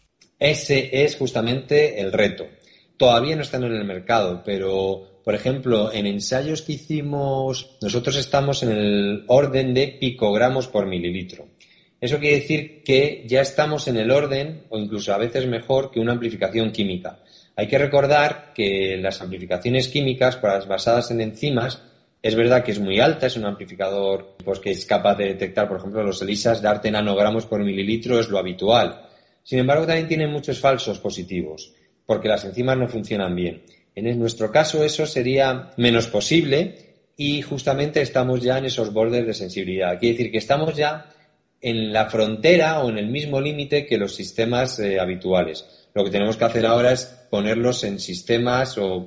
[SPEAKER 8] Ese es justamente el reto. Todavía no están en el mercado, pero, por ejemplo, en ensayos que hicimos, nosotros estamos en el orden de picogramos por mililitro. Eso quiere decir que ya estamos en el orden, o incluso a veces mejor, que una amplificación química. Hay que recordar que las amplificaciones químicas, basadas en enzimas, es verdad que es muy alta, es un amplificador pues, que es capaz de detectar, por ejemplo, los ELISAs, darte nanogramos por mililitro es lo habitual. Sin embargo, también tienen muchos falsos positivos, porque las enzimas no funcionan bien. En nuestro caso eso sería menos posible y justamente estamos ya en esos bordes de sensibilidad. Quiere decir que estamos ya en la frontera o en el mismo límite que los sistemas habituales. Lo que tenemos que hacer ahora es ponerlos en sistemas o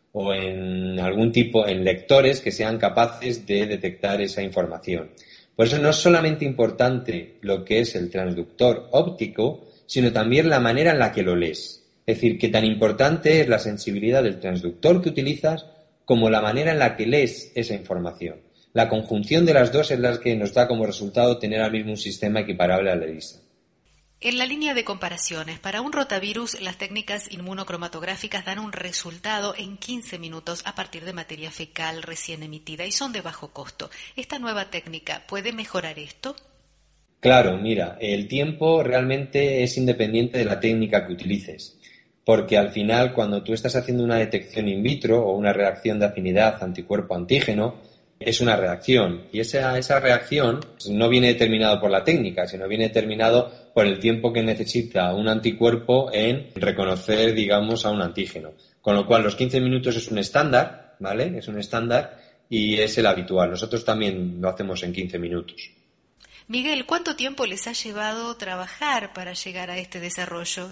[SPEAKER 8] en algún tipo, en lectores que sean capaces de detectar esa información. Por eso no es solamente importante lo que es el transductor óptico, sino también la manera en la que lo lees. Es decir, que tan importante es la sensibilidad del transductor que utilizas como la manera en la que lees esa información. La conjunción de las dos es la que nos da como resultado tener al mismo un sistema equiparable al ELISA.
[SPEAKER 5] En la línea de comparaciones, para un rotavirus, las técnicas inmunocromatográficas dan un resultado en 15 minutos a partir de materia fecal recién emitida y son de bajo costo. ¿Esta nueva técnica puede mejorar esto?
[SPEAKER 8] Claro, mira, el tiempo realmente es independiente de la técnica que utilices, porque al final cuando tú estás haciendo una detección in vitro o una reacción de afinidad anticuerpo-antígeno, es una reacción y esa reacción no viene determinada por la técnica, sino viene determinado por el tiempo que necesita un anticuerpo en reconocer, digamos, a un antígeno. Con lo cual, los 15 minutos es un estándar, ¿vale? Es un estándar y es el habitual. Nosotros también lo hacemos en 15 minutos.
[SPEAKER 5] Miguel, ¿cuánto tiempo les ha llevado trabajar para llegar a este desarrollo?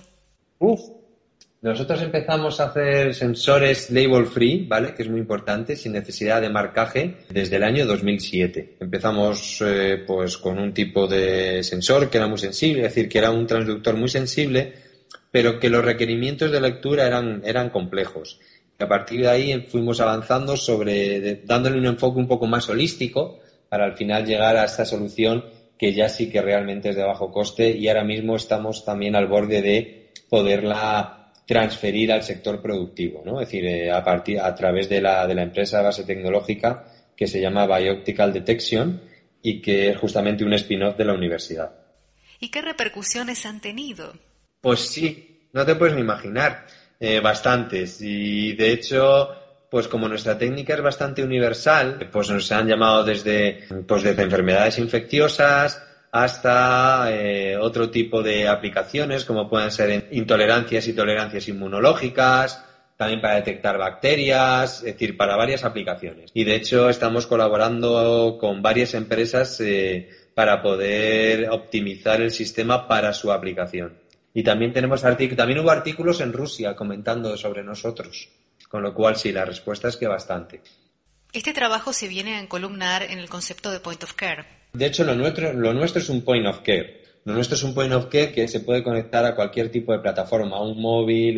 [SPEAKER 8] Nosotros empezamos a hacer sensores label free, ¿vale? Que es muy importante, sin necesidad de marcaje, desde el año 2007. Empezamos pues con un tipo de sensor que era muy sensible, es decir, que era un transductor muy sensible, pero que los requerimientos de lectura eran complejos. Y a partir de ahí fuimos avanzando dándole un enfoque un poco más holístico para al final llegar a esta solución que ya sí que realmente es de bajo coste y ahora mismo estamos también al borde de poderla transferir al sector productivo, ¿no? Es decir, a través de la empresa de base tecnológica que se llama Bioptical Detection y que es justamente un spin-off de la universidad.
[SPEAKER 5] ¿Y qué repercusiones han tenido?
[SPEAKER 8] Pues sí, no te puedes ni imaginar, bastantes. Y de hecho, pues como nuestra técnica es bastante universal, pues nos han llamado desde enfermedades infecciosas hasta otro tipo de aplicaciones como pueden ser intolerancias y tolerancias inmunológicas, también para detectar bacterias, es decir, para varias aplicaciones. Y de hecho estamos colaborando con varias empresas para poder optimizar el sistema para su aplicación. Y también también hubo artículos en Rusia comentando sobre nosotros, con lo cual sí, la respuesta es que bastante.
[SPEAKER 5] Este trabajo se viene a encolumnar en el concepto de point of care.
[SPEAKER 8] De hecho, lo nuestro es un point of care. Lo nuestro es un point of care que se puede conectar a cualquier tipo de plataforma, un móvil,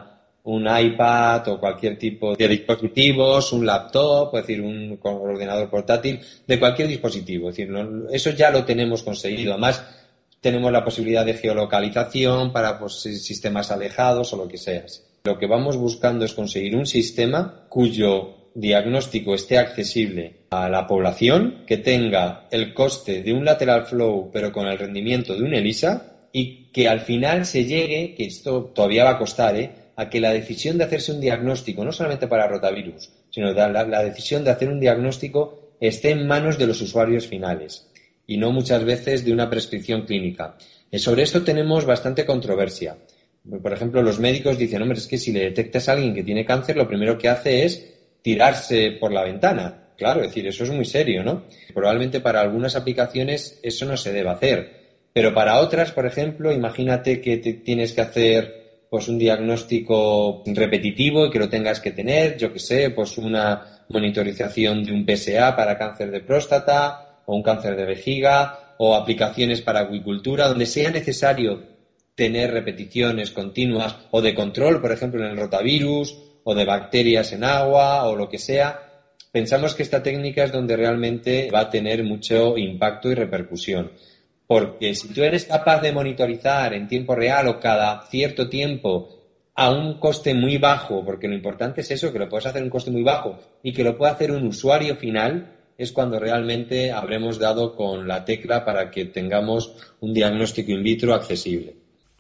[SPEAKER 8] un iPad o cualquier tipo de dispositivos, un laptop, es decir, un ordenador portátil, de cualquier dispositivo. Es decir, eso ya lo tenemos conseguido. Además, tenemos la posibilidad de geolocalización para sistemas alejados o lo que sea. Lo que vamos buscando es conseguir un sistema cuyo diagnóstico esté accesible a la población, que tenga el coste de un lateral flow pero con el rendimiento de un ELISA y que al final se llegue, que esto todavía va a costar, a que la decisión de hacerse un diagnóstico, no solamente para rotavirus, sino la decisión de hacer un diagnóstico esté en manos de los usuarios finales y no muchas veces de una prescripción clínica. Sobre esto tenemos bastante controversia. Por ejemplo, los médicos dicen, hombre, es que si le detectas a alguien que tiene cáncer, lo primero que hace es tirarse por la ventana. Claro, es decir, eso es muy serio, ¿no? Probablemente para algunas aplicaciones eso no se debe hacer. Pero para otras, por ejemplo, imagínate que tienes que hacer pues un diagnóstico repetitivo y que lo tengas que tener, yo que sé, pues una monitorización de un PSA para cáncer de próstata o un cáncer de vejiga o aplicaciones para acuicultura, donde sea necesario tener repeticiones continuas o de control, por ejemplo, en el rotavirus o de bacterias en agua o lo que sea. Pensamos que esta técnica es donde realmente va a tener mucho impacto y repercusión. Porque si tú eres capaz de monitorizar en tiempo real o cada cierto tiempo a un coste muy bajo, porque lo importante es eso, que lo puedes hacer a un coste muy bajo y que lo pueda hacer un usuario final, es cuando realmente habremos dado con la tecla para que tengamos un diagnóstico in vitro accesible.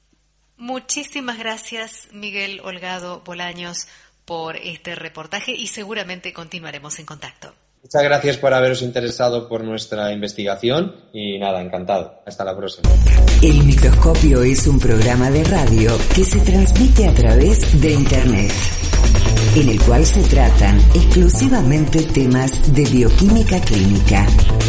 [SPEAKER 5] Muchísimas gracias, Miguel Holgado Bolaños, por este reportaje y seguramente continuaremos en contacto.
[SPEAKER 8] Muchas gracias por haberos interesado por nuestra investigación y nada, encantado. Hasta la próxima.
[SPEAKER 1] El Microscopio es un programa de radio que se transmite a través de Internet, en el cual se tratan exclusivamente temas de bioquímica clínica.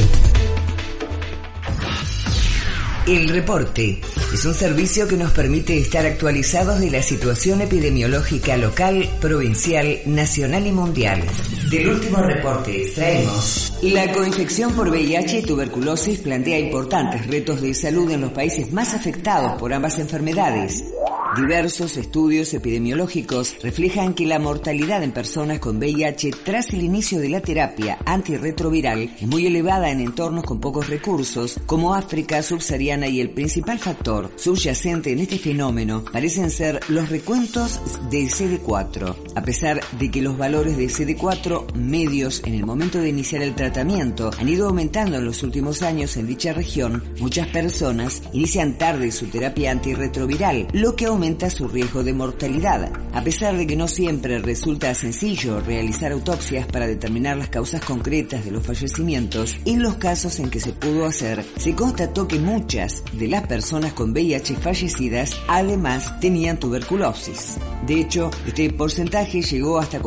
[SPEAKER 1] El reporte es un servicio que nos permite estar actualizados de la situación epidemiológica local, provincial, nacional y mundial. Del último reporte extraemos: la coinfección por VIH y tuberculosis plantea importantes retos de salud en los países más afectados por ambas enfermedades. Diversos estudios epidemiológicos reflejan que la mortalidad en personas con VIH tras el inicio de la terapia antirretroviral es muy elevada en entornos con pocos recursos, como África subsahariana, y el principal factor subyacente en este fenómeno parecen ser los recuentos de CD4. A pesar de que los valores de CD4 medios en el momento de iniciar el tratamiento han ido aumentando en los últimos años en dicha región, muchas personas inician tarde su terapia antirretroviral, lo que aumenta su riesgo de mortalidad. A pesar de que no siempre resulta sencillo realizar autopsias para determinar las causas concretas de los fallecimientos, en los casos en que se pudo hacer, se constató que muchas de las personas con VIH fallecidas además tenían tuberculosis. De hecho, este porcentaje llegó hasta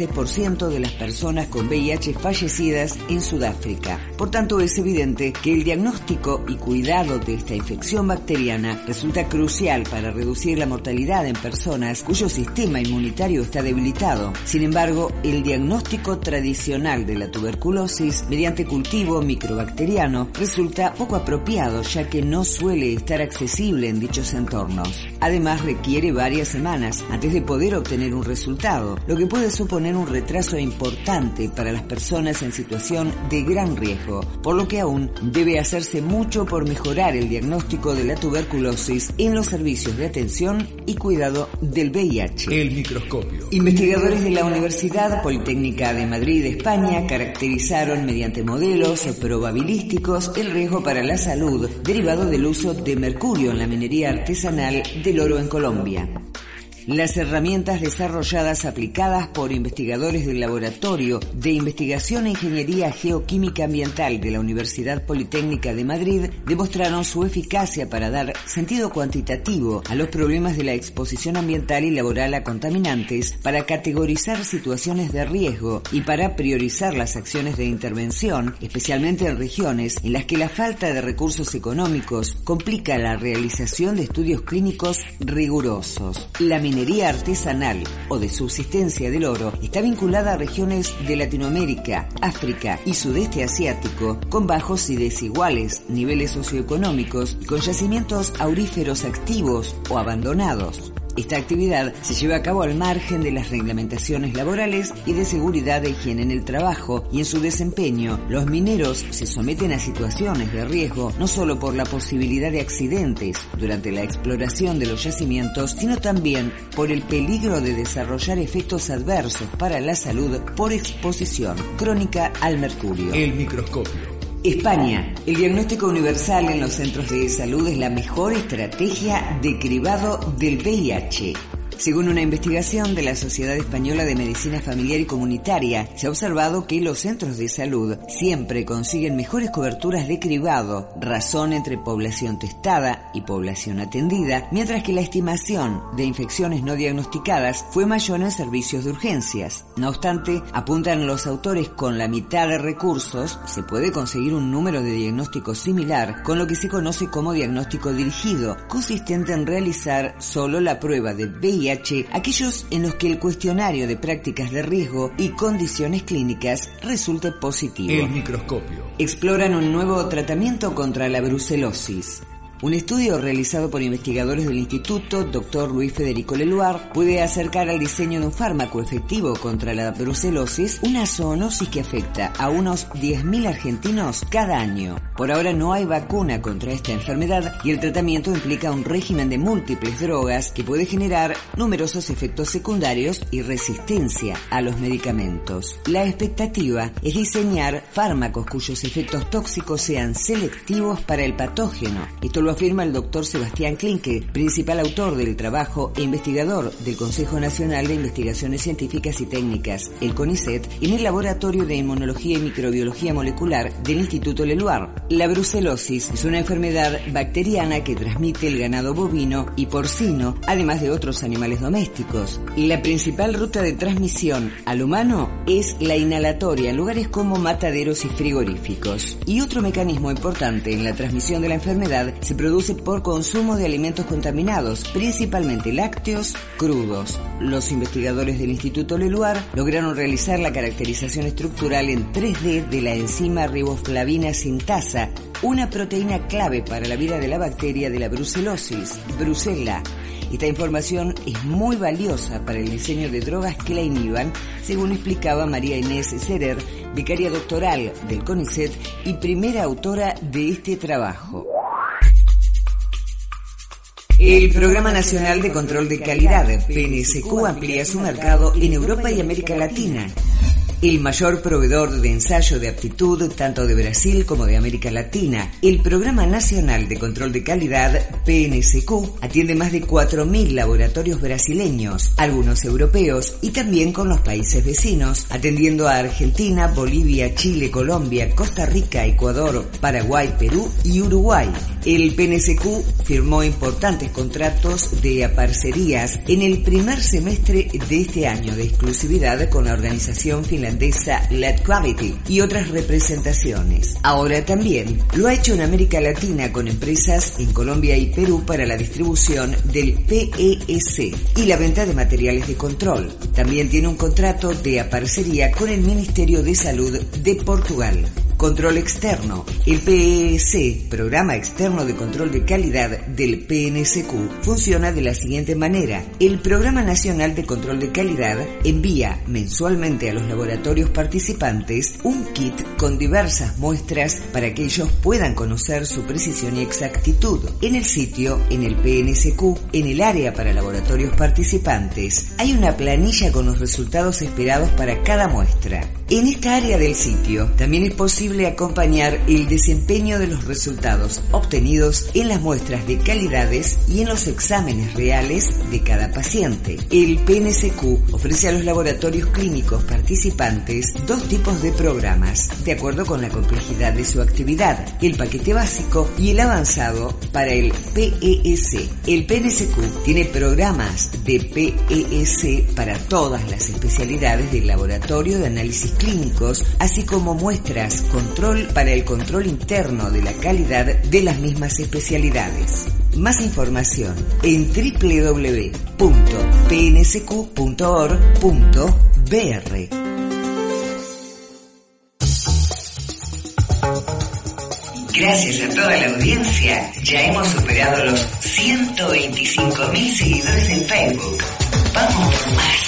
[SPEAKER 1] 46% de las personas con VIH fallecidas en Sudáfrica. Por tanto, es evidente que el diagnóstico y cuidado de esta infección bacteriana resulta crucial para reducir la mortalidad en personas cuyo sistema inmunitario está debilitado. Sin embargo, el diagnóstico tradicional de la tuberculosis mediante cultivo microbacteriano resulta poco apropiado, ya que no suele estar accesible en dichos entornos. Además, requiere varias semanas antes de poder obtener un resultado, lo que puede suponer un retraso importante para las personas en situación de gran riesgo, por lo que aún debe hacerse mucho por mejorar el diagnóstico de la tuberculosis en los servicios de atención y cuidado del VIH.
[SPEAKER 9] El microscopio.
[SPEAKER 1] Investigadores de la Universidad Politécnica de Madrid, España, caracterizaron mediante modelos probabilísticos el riesgo para la salud derivado del uso de mercurio en la minería artesanal del oro en Colombia. las herramientas desarrolladas aplicadas por investigadores del Laboratorio de Investigación e Ingeniería Geoquímica Ambiental de la Universidad Politécnica de Madrid demostraron su eficacia para dar sentido cuantitativo a los problemas de la exposición ambiental y laboral a contaminantes, para categorizar situaciones de riesgo y para priorizar las acciones de intervención, especialmente en regiones en las que la falta de recursos económicos complica la realización de estudios clínicos rigurosos. La minería artesanal o de subsistencia del oro está vinculada a regiones de Latinoamérica, África y Sudeste Asiático con bajos y desiguales niveles socioeconómicos y con yacimientos auríferos activos o abandonados. Esta actividad se lleva a cabo al margen de las reglamentaciones laborales y de seguridad e higiene en el trabajo, y en su desempeño los mineros se someten a situaciones de riesgo no solo por la posibilidad de accidentes durante la exploración de los yacimientos, sino también por el peligro de desarrollar efectos adversos para la salud por exposición crónica al mercurio.
[SPEAKER 9] El microscopio.
[SPEAKER 1] España. El diagnóstico universal en los centros de salud es la mejor estrategia de cribado del VIH. Según una investigación de la Sociedad Española de Medicina Familiar y Comunitaria, se ha observado que los centros de salud siempre consiguen mejores coberturas de cribado, razón entre población testada y población atendida, mientras que la estimación de infecciones no diagnosticadas fue mayor en servicios de urgencias. No obstante, apuntan los autores, con la mitad de recursos se puede conseguir un número de diagnóstico similar con lo que se conoce como diagnóstico dirigido, consistente en realizar solo la prueba de VIH aquellos en los que el cuestionario de prácticas de riesgo y condiciones clínicas resulte positivo.
[SPEAKER 9] El microscopio.
[SPEAKER 1] Exploran un nuevo tratamiento contra la brucelosis. Un estudio realizado por investigadores del Instituto Dr. Luis Federico Leluar puede acercar al diseño de un fármaco efectivo contra la brucelosis, una zoonosis que afecta a unos 10.000 argentinos cada año. Por ahora no hay vacuna contra esta enfermedad y el tratamiento implica un régimen de múltiples drogas que puede generar numerosos efectos secundarios y resistencia a los medicamentos. La expectativa es diseñar fármacos cuyos efectos tóxicos sean selectivos para el patógeno. Esto lo afirma el doctor Sebastián Klinke, principal autor del trabajo e investigador del Consejo Nacional de Investigaciones Científicas y Técnicas, el CONICET, en el Laboratorio de Inmunología y Microbiología Molecular del Instituto Leluar. La brucelosis es una enfermedad bacteriana que transmite el ganado bovino y porcino, además de otros animales domésticos. La principal ruta de transmisión al humano es la inhalatoria, en lugares como mataderos y frigoríficos. Y otro mecanismo importante en la transmisión de la enfermedad se produce por consumo de alimentos contaminados, principalmente lácteos crudos. Los investigadores del Instituto Leluar lograron realizar la caracterización estructural en 3D de la enzima riboflavina sintasa, una proteína clave para la vida de la bacteria de la brucelosis, Brucella. Esta información es muy valiosa para el diseño de drogas que la inhiban, según explicaba María Inés Serer, becaria doctoral del CONICET y primera autora de este trabajo. El Programa Nacional de Control de Calidad, PNSQ, amplía su mercado en Europa y América Latina. El mayor proveedor de ensayo de aptitud tanto de Brasil como de América Latina, el Programa Nacional de Control de Calidad, PNSQ, atiende más de 4.000 laboratorios brasileños, algunos europeos y también con los países vecinos, atendiendo a Argentina, Bolivia, Chile, Colombia, Costa Rica, Ecuador, Paraguay, Perú y Uruguay. El PNSQ firmó importantes contratos de parcerías en el primer semestre de este año de exclusividad con la organización finlandesa Lead Quality y otras representaciones. Ahora también lo ha hecho en América Latina con empresas en Colombia y Perú para la distribución del PES y la venta de materiales de control. También tiene un contrato de parcería con el Ministerio de Salud de Portugal. Control externo. El PES, Programa Externo de Control de Calidad del PNSQ, funciona de la siguiente manera. El Programa Nacional de Control de Calidad envía mensualmente a los laboratorios participantes un kit con diversas muestras para que ellos puedan conocer su precisión y exactitud. En el sitio, en el PNSQ, en el área para laboratorios participantes, hay una planilla con los resultados esperados para cada muestra. En esta área del sitio también es posible posible acompañar el desempeño de los resultados obtenidos en las muestras de calidades y en los exámenes reales de cada paciente. El PNCQ ofrece a los laboratorios clínicos participantes dos tipos de programas, de acuerdo con la complejidad de su actividad: el paquete básico y el avanzado para el PES. El PNCQ tiene programas de PES para todas las especialidades del laboratorio de análisis clínicos, así como muestras control para el control interno de la calidad de las mismas especialidades. Más información en www.pnsq.org.br. Gracias a toda la audiencia, ya hemos superado los 125.000 seguidores en Facebook. Vamos por más.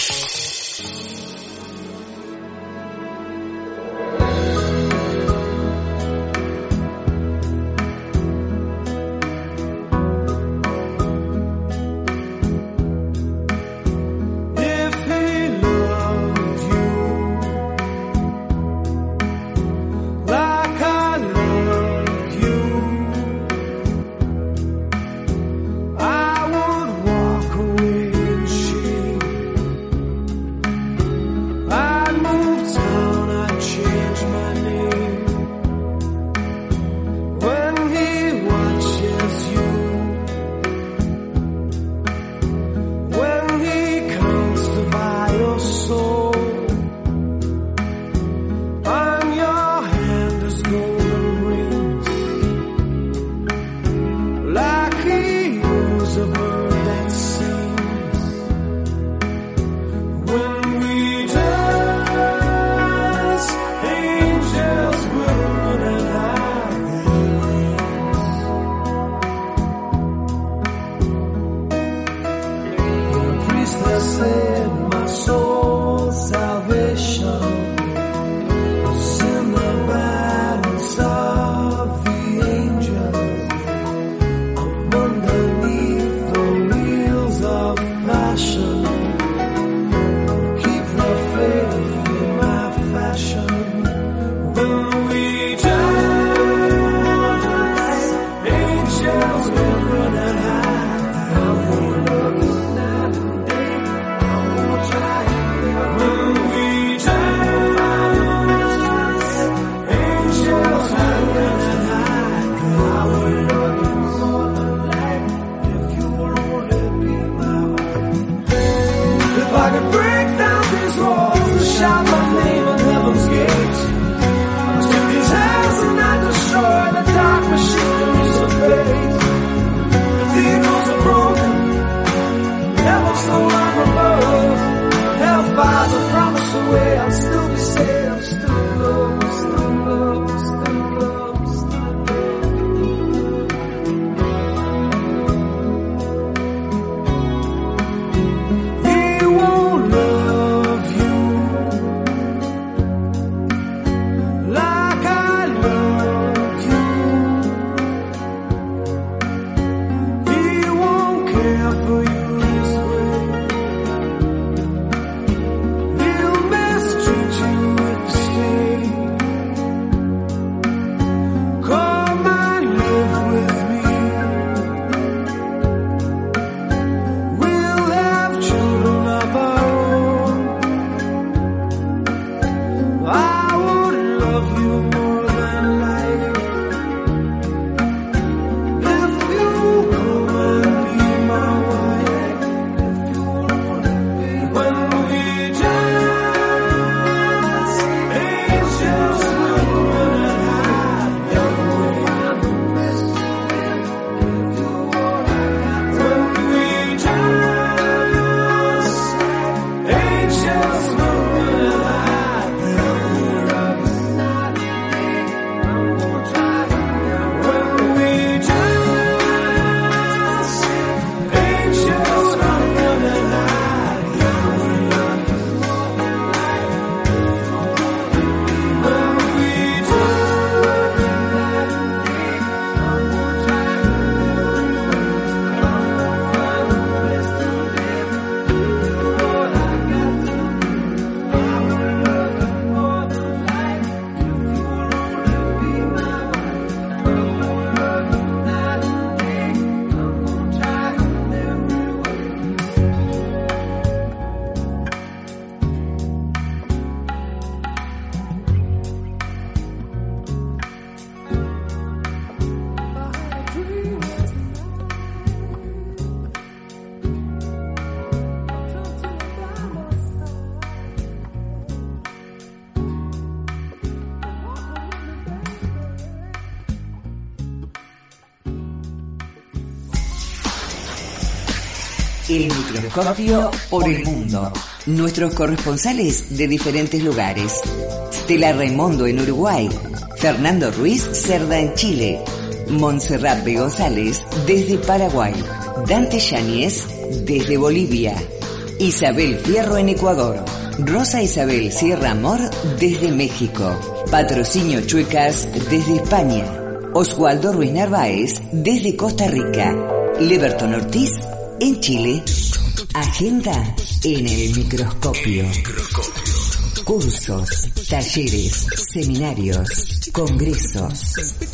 [SPEAKER 1] El microscopio por el mundo. Nuestros corresponsales de diferentes lugares. Stella Raimondo en Uruguay. Fernando Ruiz Cerda en Chile. Montserrat B. González desde Paraguay. Dante Yáñez desde Bolivia. Isabel Fierro en Ecuador. Rosa Isabel Sierra Amor desde México. Patrocinio Chuecas desde España. Oswaldo Ruiz Narváez desde Costa Rica. Leverton Ortiz en Chile. Agenda en el microscopio. Cursos, talleres, seminarios, congresos.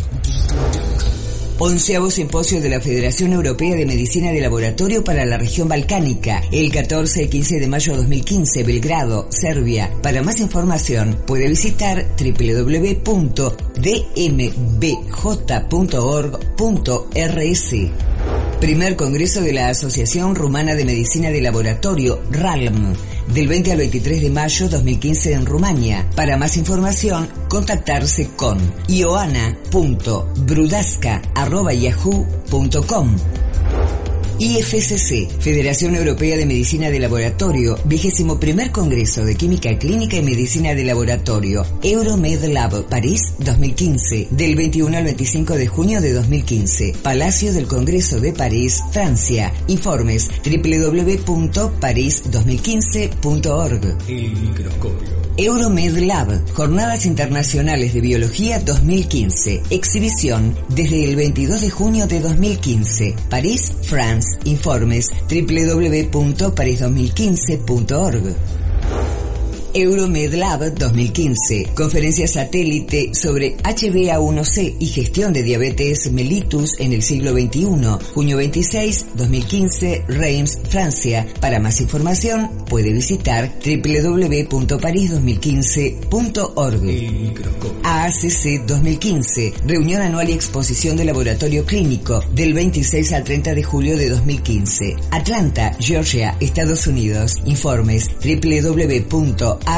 [SPEAKER 1] 11º Simposio de la Federación Europea de Medicina de Laboratorio para la región balcánica, el 14 y 15 de mayo de 2015, Belgrado, Serbia. Para más información puede visitar www.dmbj.org.rs. Primer Congreso de la Asociación Rumana de Medicina de Laboratorio, RALM, del 20 al 23 de mayo 2015 en Rumania. Para más información, contactarse con ioana.brudasca@yahoo.com. IFCC, Federación Europea de Medicina de Laboratorio, 21º Congreso de Química Clínica y Medicina de Laboratorio, Euromed Lab, París, 2015, del 21 al 25 de junio de 2015, Palacio del Congreso de París, Francia. Informes www.paris2015.org.
[SPEAKER 9] El microscopio.
[SPEAKER 1] Euromed Lab, Jornadas Internacionales de Biología 2015, exhibición desde el 22 de junio de 2015, París, France. Informes www.paris2015.org. Euromed Lab 2015, conferencia satélite sobre HbA1c y gestión de diabetes mellitus en el siglo XXI, junio 26, 2015, Reims, Francia. Para más información puede visitar www.paris2015.org. AACC 2015, reunión anual y exposición de laboratorio clínico, del 26 al 30 de julio de 2015, Atlanta, Georgia, Estados Unidos. Informes www.acc.org.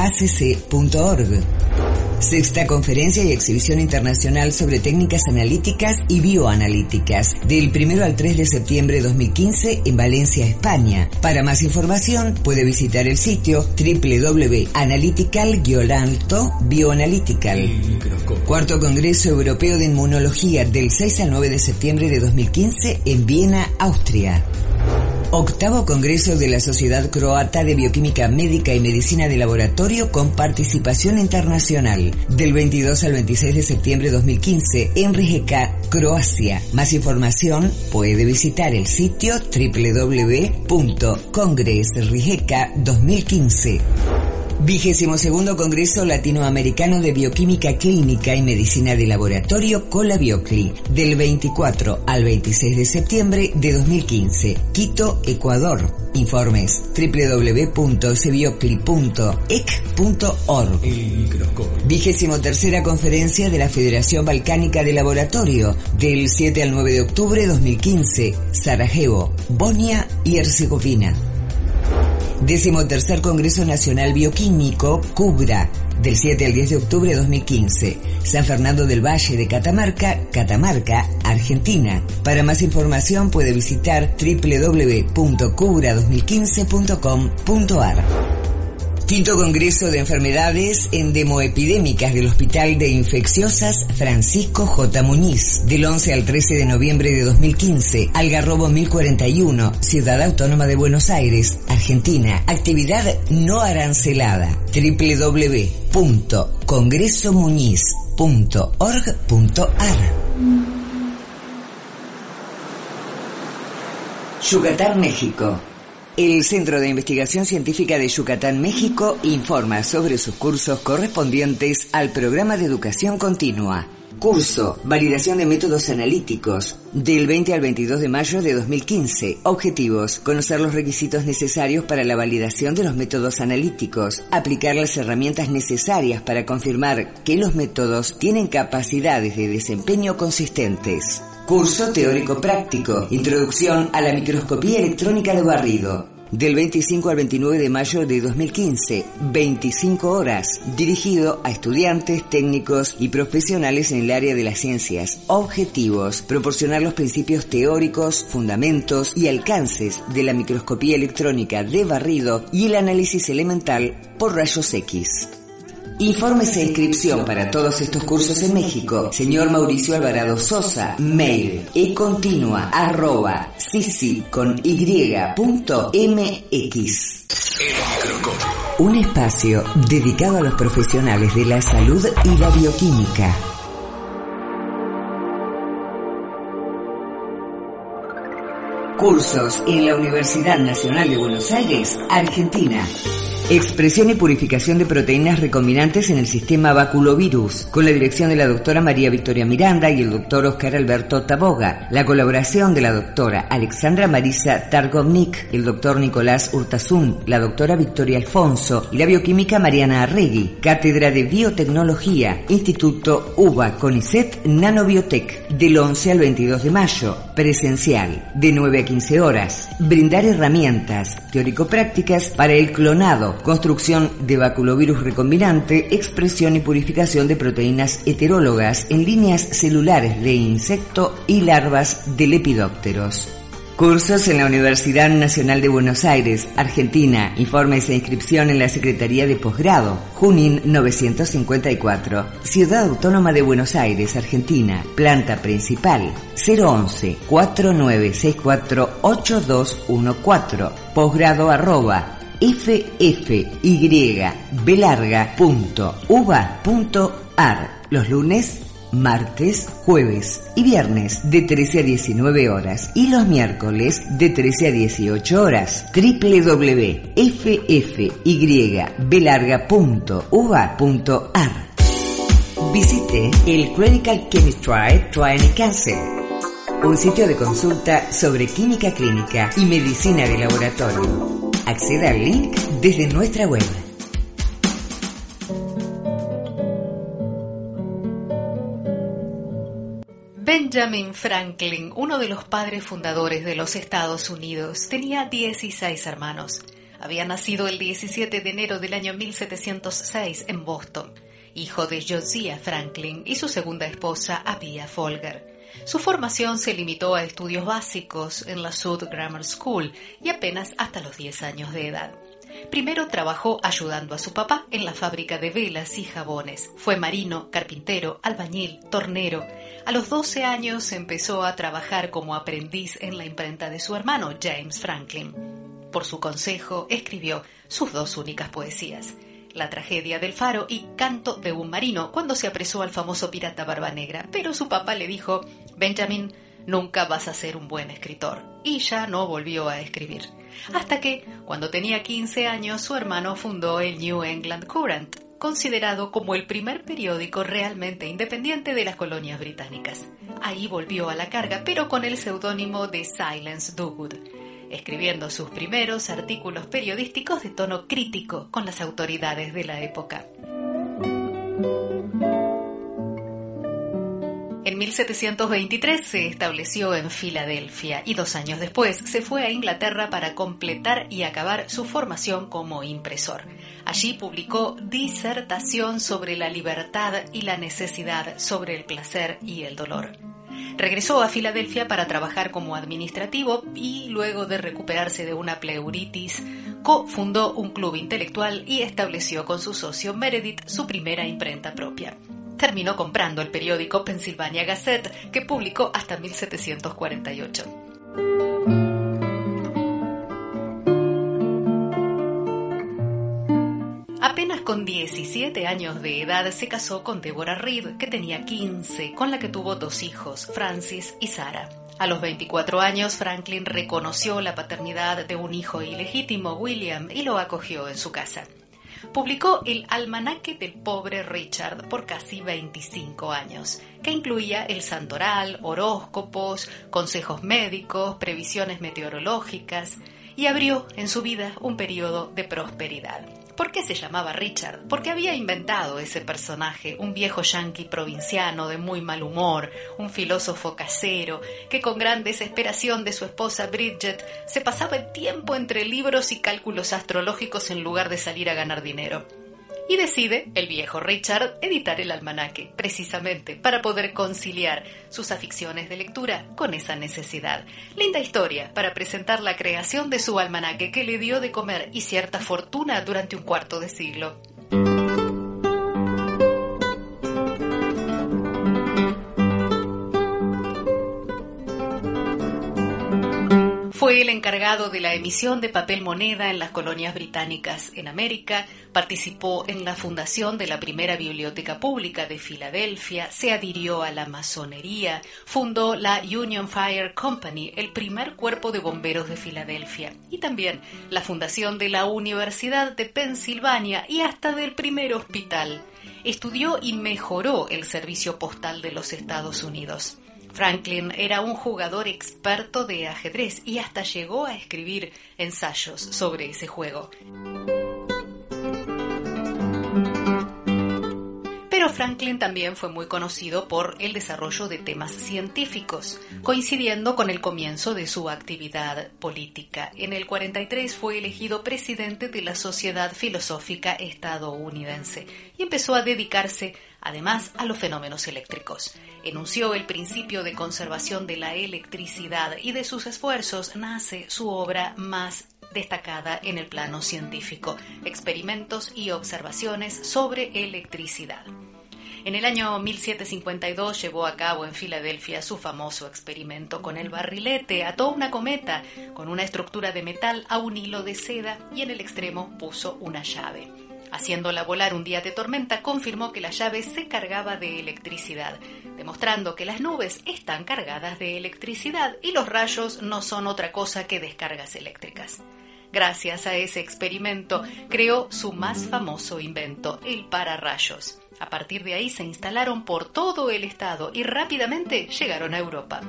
[SPEAKER 1] Sexta Conferencia y Exhibición Internacional sobre Técnicas Analíticas y Bioanalíticas, del 1 al 3 de septiembre de 2015 en Valencia, España. Para más información puede visitar el sitio www.analytical-bioanalytical. Cuarto Congreso Europeo de Inmunología, del 6 al 9 de septiembre de 2015 en Viena, Austria. Octavo Congreso de la Sociedad Croata de Bioquímica Médica y Medicina de Laboratorio con participación internacional, del 22 al 26 de septiembre de 2015 en Rijeka, Croacia. Más información puede visitar el sitio www.congresrijeka2015. 22º Congreso Latinoamericano de Bioquímica Clínica y Medicina de Laboratorio Colabiocli, del 24 al 26 de septiembre de 2015, Quito, Ecuador. Informes www.cebiocli.ec.org. 23ª Conferencia de la Federación Balcánica de Laboratorio, del 7 al 9 de octubre de 2015, Sarajevo, Bosnia y Herzegovina. 13º Congreso Nacional Bioquímico, Cubra, del 7 al 10 de octubre de 2015, San Fernando del Valle de Catamarca, Catamarca, Argentina. Para más información puede visitar www.cubra2015.com.ar. Quinto Congreso de Enfermedades Endemoepidémicas del Hospital de Infecciosas Francisco J. Muñiz, del 11 al 13 de noviembre de 2015, Algarrobo 1041, Ciudad Autónoma de Buenos Aires, Argentina. Actividad no arancelada. www.congresomuñiz.org.ar. Yucatán, México. El Centro de Investigación Científica de Yucatán, México, informa sobre sus cursos correspondientes al programa de educación continua. Curso, validación de métodos analíticos, del 20 al 22 de mayo de 2015. Objetivos, conocer los requisitos necesarios para la validación de los métodos analíticos, aplicar las herramientas necesarias para confirmar que los métodos tienen capacidades de desempeño consistentes. Curso teórico práctico, introducción a la microscopía electrónica de barrido. del 25 al 29 de mayo de 2015, 25 horas, dirigido a estudiantes, técnicos y profesionales en el área de las ciencias. Objetivos: proporcionar los principios teóricos, fundamentos y alcances de la microscopía electrónica de barrido y el análisis elemental por rayos X. Informes e inscripción para todos estos cursos en México. Señor Mauricio Alvarado Sosa, mail econtinua@sisi.y.mx. Un espacio dedicado a los profesionales de la salud y la bioquímica. Cursos en la Universidad Nacional de Buenos Aires, Argentina. Expresión y purificación de proteínas recombinantes en el sistema baculovirus, con la dirección de la doctora María Victoria Miranda y el doctor Oscar Alberto Taboga. La colaboración de la doctora Alexandra Marisa Targovnik, el doctor Nicolás Urtasun, la doctora Victoria Alfonso y la bioquímica Mariana Arregui. Cátedra de Biotecnología, Instituto UBA CONICET Nanobiotec, del 11 al 22 de mayo. Presencial, de 9 a 15 horas. Brindar herramientas teórico-prácticas para el clonado, construcción de baculovirus recombinante, expresión y purificación de proteínas heterólogas en líneas celulares de insecto y larvas de lepidópteros. Cursos en la Universidad Nacional de Buenos Aires, Argentina. Informes e inscripción en la Secretaría de Posgrado, Junín 954. Ciudad Autónoma de Buenos Aires, Argentina. Planta principal, 011-4964-8214. Posgrado @ffybelarga.uba.ar. Los lunes, martes, jueves y viernes de 13 a 19 horas y los miércoles de 13 a 18 horas. www.ffybelarga.uba.ar. Visite el Clinical Chemistry Training Council, un sitio de consulta sobre química clínica y medicina de laboratorio. Acceda al link desde nuestra web.
[SPEAKER 5] Benjamin Franklin, uno de los padres fundadores de los Estados Unidos, tenía 16 hermanos. Había nacido el 17 de enero del año 1706 en Boston, hijo de Josiah Franklin y su segunda esposa, Abia Folger. Su formación se limitó a estudios básicos en la South Grammar School y apenas hasta los 10 años de edad. Primero trabajó ayudando a su papá en la fábrica de velas y jabones. Fue marino, carpintero, albañil, tornero. A los 12 años empezó a trabajar como aprendiz en la imprenta de su hermano, James Franklin. Por su consejo, escribió sus 2 únicas poesías: La tragedia del faro y Canto de un marino, cuando se apresó al famoso pirata Barba Negra. Pero su papá le dijo: Benjamin, nunca vas a ser un buen escritor. Y ya no volvió a escribir. Hasta que, cuando tenía 15 años, su hermano fundó el New England Courant, considerado como el primer periódico realmente independiente de las colonias británicas. Ahí volvió a la carga, pero con el seudónimo de Silence Dogood, escribiendo sus primeros artículos periodísticos de tono crítico con las autoridades de la época. En 1723 se estableció en Filadelfia y 2 años después se fue a Inglaterra para completar y acabar su formación como impresor. Allí publicó Disertación sobre la libertad y la necesidad, sobre el placer y el dolor. Regresó a Filadelfia para trabajar como administrativo y, luego de recuperarse de una pleuritis, cofundó un club intelectual y estableció con su socio Meredith su primera imprenta propia. Terminó comprando el periódico Pennsylvania Gazette, que publicó hasta 1748. Apenas con 17 años de edad se casó con Deborah Reed, que tenía 15, con la que tuvo 2 hijos, Francis y Sarah. A los 24 años, Franklin reconoció la paternidad de un hijo ilegítimo, William, y lo acogió en su casa. Publicó el Almanaque del Pobre Richard por casi 25 años, que incluía el santoral, horóscopos, consejos médicos, previsiones meteorológicas, y abrió en su vida un periodo de prosperidad. ¿Por qué se llamaba Richard? Porque había inventado ese personaje, un viejo yanqui provinciano de muy mal humor, un filósofo casero, que con gran desesperación de su esposa Bridget se pasaba el tiempo entre libros y cálculos astrológicos en lugar de salir a ganar dinero. Y decide, el viejo Richard, editar el almanaque, precisamente para poder conciliar sus aficiones de lectura con esa necesidad. Linda historia para presentar la creación de su almanaque que le dio de comer y cierta fortuna durante un cuarto de siglo. Fue el encargado de la emisión de papel moneda en las colonias británicas en América, participó en la fundación de la primera biblioteca pública de Filadelfia, se adhirió a la masonería, fundó la Union Fire Company, el primer cuerpo de bomberos de Filadelfia, y también la fundación de la Universidad de Pensilvania y hasta del primer hospital. Estudió y mejoró el servicio postal de los Estados Unidos. Franklin era un jugador experto de ajedrez y hasta llegó a escribir ensayos sobre ese juego. Pero Franklin también fue muy conocido por el desarrollo de temas científicos, coincidiendo con el comienzo de su actividad política. En el 43 fue elegido presidente de la Sociedad Filosófica Estadounidense y empezó a dedicarse además a los fenómenos eléctricos. Enunció el principio de conservación de la electricidad y de sus esfuerzos nace su obra más destacada en el plano científico, experimentos y observaciones sobre electricidad. En el año 1752 llevó a cabo en Filadelfia su famoso experimento con el barrilete. Ató una cometa con una estructura de metal a un hilo de seda y en el extremo puso una llave. Haciéndola volar un día de tormenta, confirmó que la llave se cargaba de electricidad, demostrando que las nubes están cargadas de electricidad y los rayos no son otra cosa que descargas eléctricas. Gracias a ese experimento, creó su más famoso invento, el pararrayos. A partir de ahí se instalaron por todo el estado y rápidamente llegaron a Europa.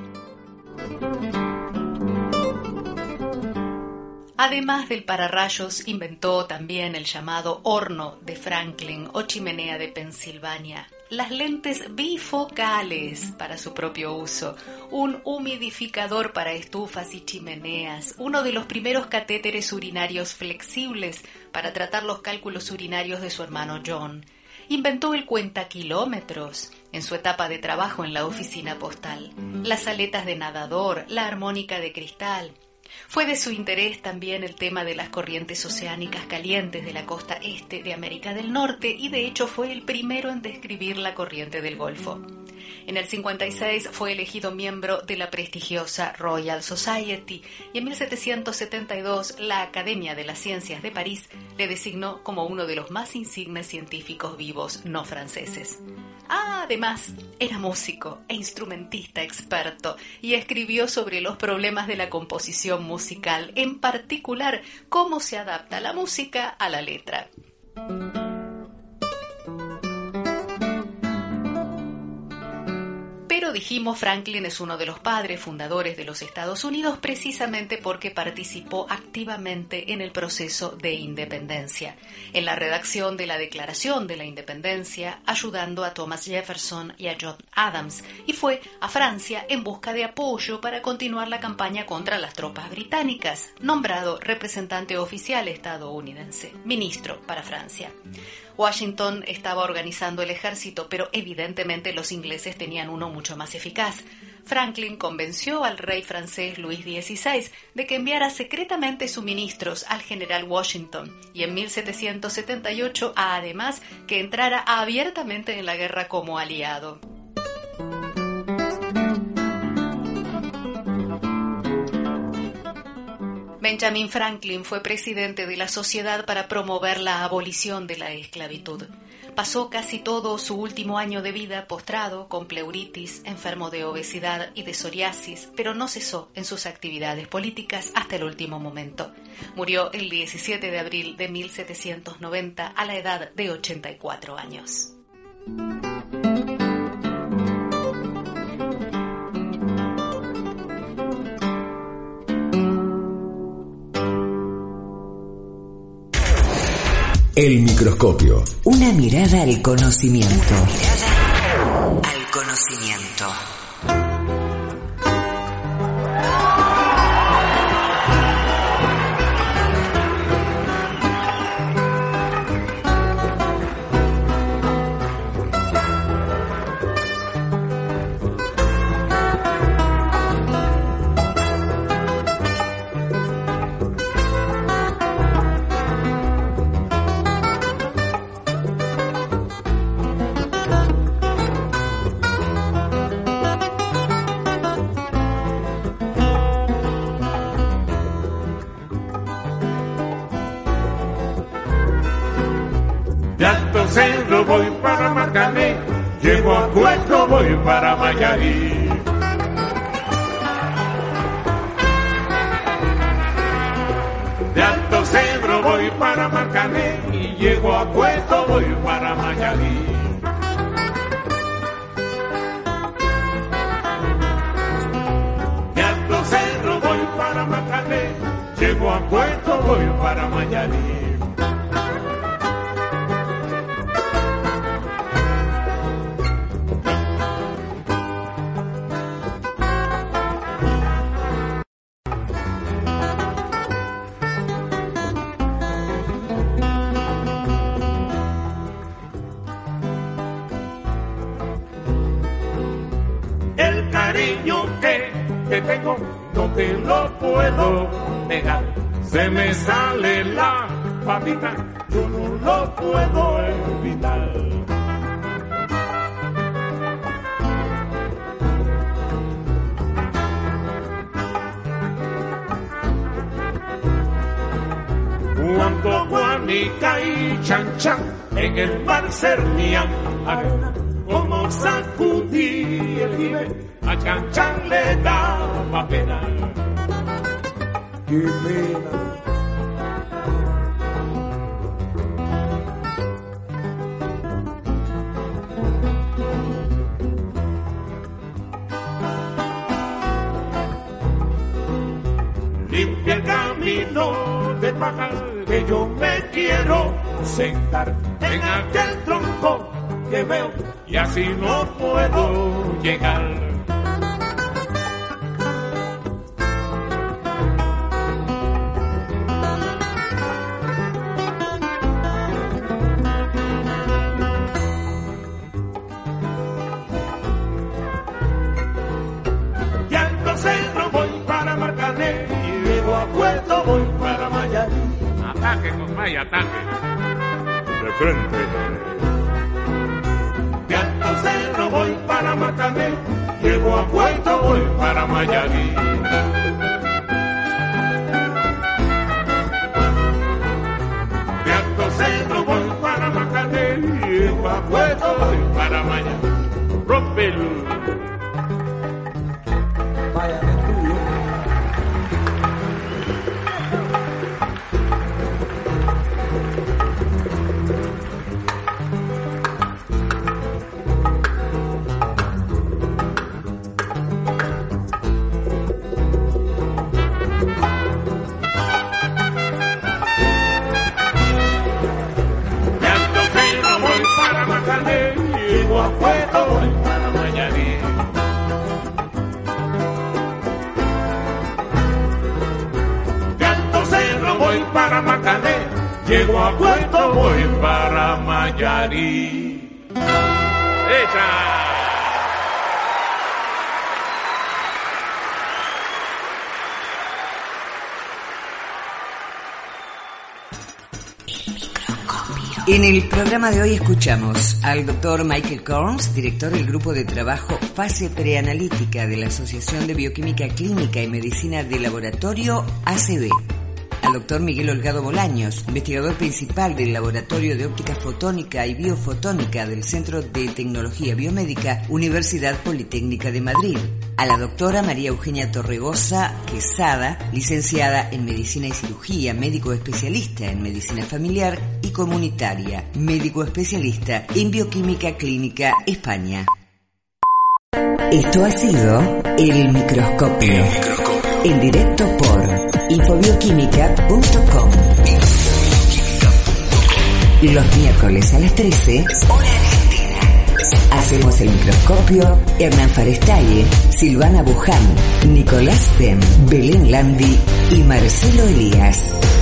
[SPEAKER 5] Además del pararrayos, inventó también el llamado horno de Franklin o chimenea de Pensilvania, las lentes bifocales para su propio uso, un humidificador para estufas y chimeneas, uno de los primeros catéteres urinarios flexibles para tratar los cálculos urinarios de su hermano John. Inventó el cuentakilómetros en su etapa de trabajo en la oficina postal, las aletas de nadador, la armónica de cristal. Fue de su interés también el tema de las corrientes oceánicas calientes de la costa este de América del Norte y de hecho fue el primero en describir la corriente del Golfo. En el 56 fue elegido miembro de la prestigiosa Royal Society y en 1772 la Academia de las Ciencias de París le designó como uno de los más insignes científicos vivos no franceses. Además, era músico e instrumentista experto y escribió sobre los problemas de la composición musical, en particular cómo se adapta la música a la letra. Pero dijimos, Franklin es uno de los padres fundadores de los Estados Unidos precisamente porque participó activamente en el proceso de independencia, en la redacción de la Declaración de la Independencia, ayudando a Thomas Jefferson y a John Adams, y fue a Francia en busca de apoyo para continuar la campaña contra las tropas británicas, nombrado representante oficial estadounidense, ministro para Francia. Washington estaba organizando el ejército, pero evidentemente los ingleses tenían uno mucho más eficaz. Franklin convenció al rey francés Luis XVI de que enviara secretamente suministros al general Washington y en 1778 además que entrara abiertamente en la guerra como aliado. Benjamin Franklin fue presidente de la Sociedad para promover la abolición de la esclavitud. Pasó casi todo su último año de vida postrado, con pleuritis, enfermo de obesidad y de psoriasis, pero no cesó en sus actividades políticas hasta el último momento. Murió el 17 de abril de 1790 a la edad de 84 años.
[SPEAKER 9] El microscopio.
[SPEAKER 1] Una mirada al conocimiento. Al conocimiento.
[SPEAKER 10] De Alto Cerro voy para Marcané, llego a Puerto, voy para Mayarí. De Alto Cerro voy para Marcané y llego a Puerto, voy para Mayarí. De Alto Cerro voy para Marcané, llego a Puerto, voy para Mayarí. El cariño que te tengo no te lo puedo negar. Se me sale la papita, yo no lo puedo evitar. Cuando Guanica y Chan Chan en el mar cernían arena, como sacudí el jibe, a Chan Chan le daba pena. ¡Qué pena! Limpia el camino de paja que yo me quiero sentar en aquel tronco que veo y así no puedo llegar. De Alto Cerro voy para Marcané y luego a Puerto voy para Mayarí. Ataque con Maya, ataque. De frente. De Alto Cerro voy para Marcané, llego a Puerto, voy para Mayarí. De Alto Cerro voy para Marcané, llego a Puerto, voy para Mayarí. Rómpelo. Vaya de tuyo. Llego a Puerto, voy para Mayarí. De Alto Cerro voy para Marcané, llego a Puerto, voy para Mayarí. ¡Echa!
[SPEAKER 1] En el programa de hoy escuchamos al Dr. Michael Corns, director del grupo de trabajo Fase Preanalítica de la Asociación de Bioquímica Clínica y Medicina de Laboratorio ACB. Al Dr. Miguel Holgado Bolaños, investigador principal del Laboratorio de Óptica Fotónica y Biofotónica del Centro de Tecnología Biomédica, Universidad Politécnica de Madrid. A la doctora María Eugenia Torregosa Quesada, licenciada en Medicina y Cirugía, médico especialista en Medicina Familiar y Comunitaria, médico especialista en Bioquímica Clínica, España. Esto ha sido El Microscopio. En directo por infobioquímica.com. Los miércoles a las 13, hora argentina. Hacemos el microscopio Hernán Farestaye, Silvana Buján, Nicolás Tem, Belén Landi y Marcelo Elías.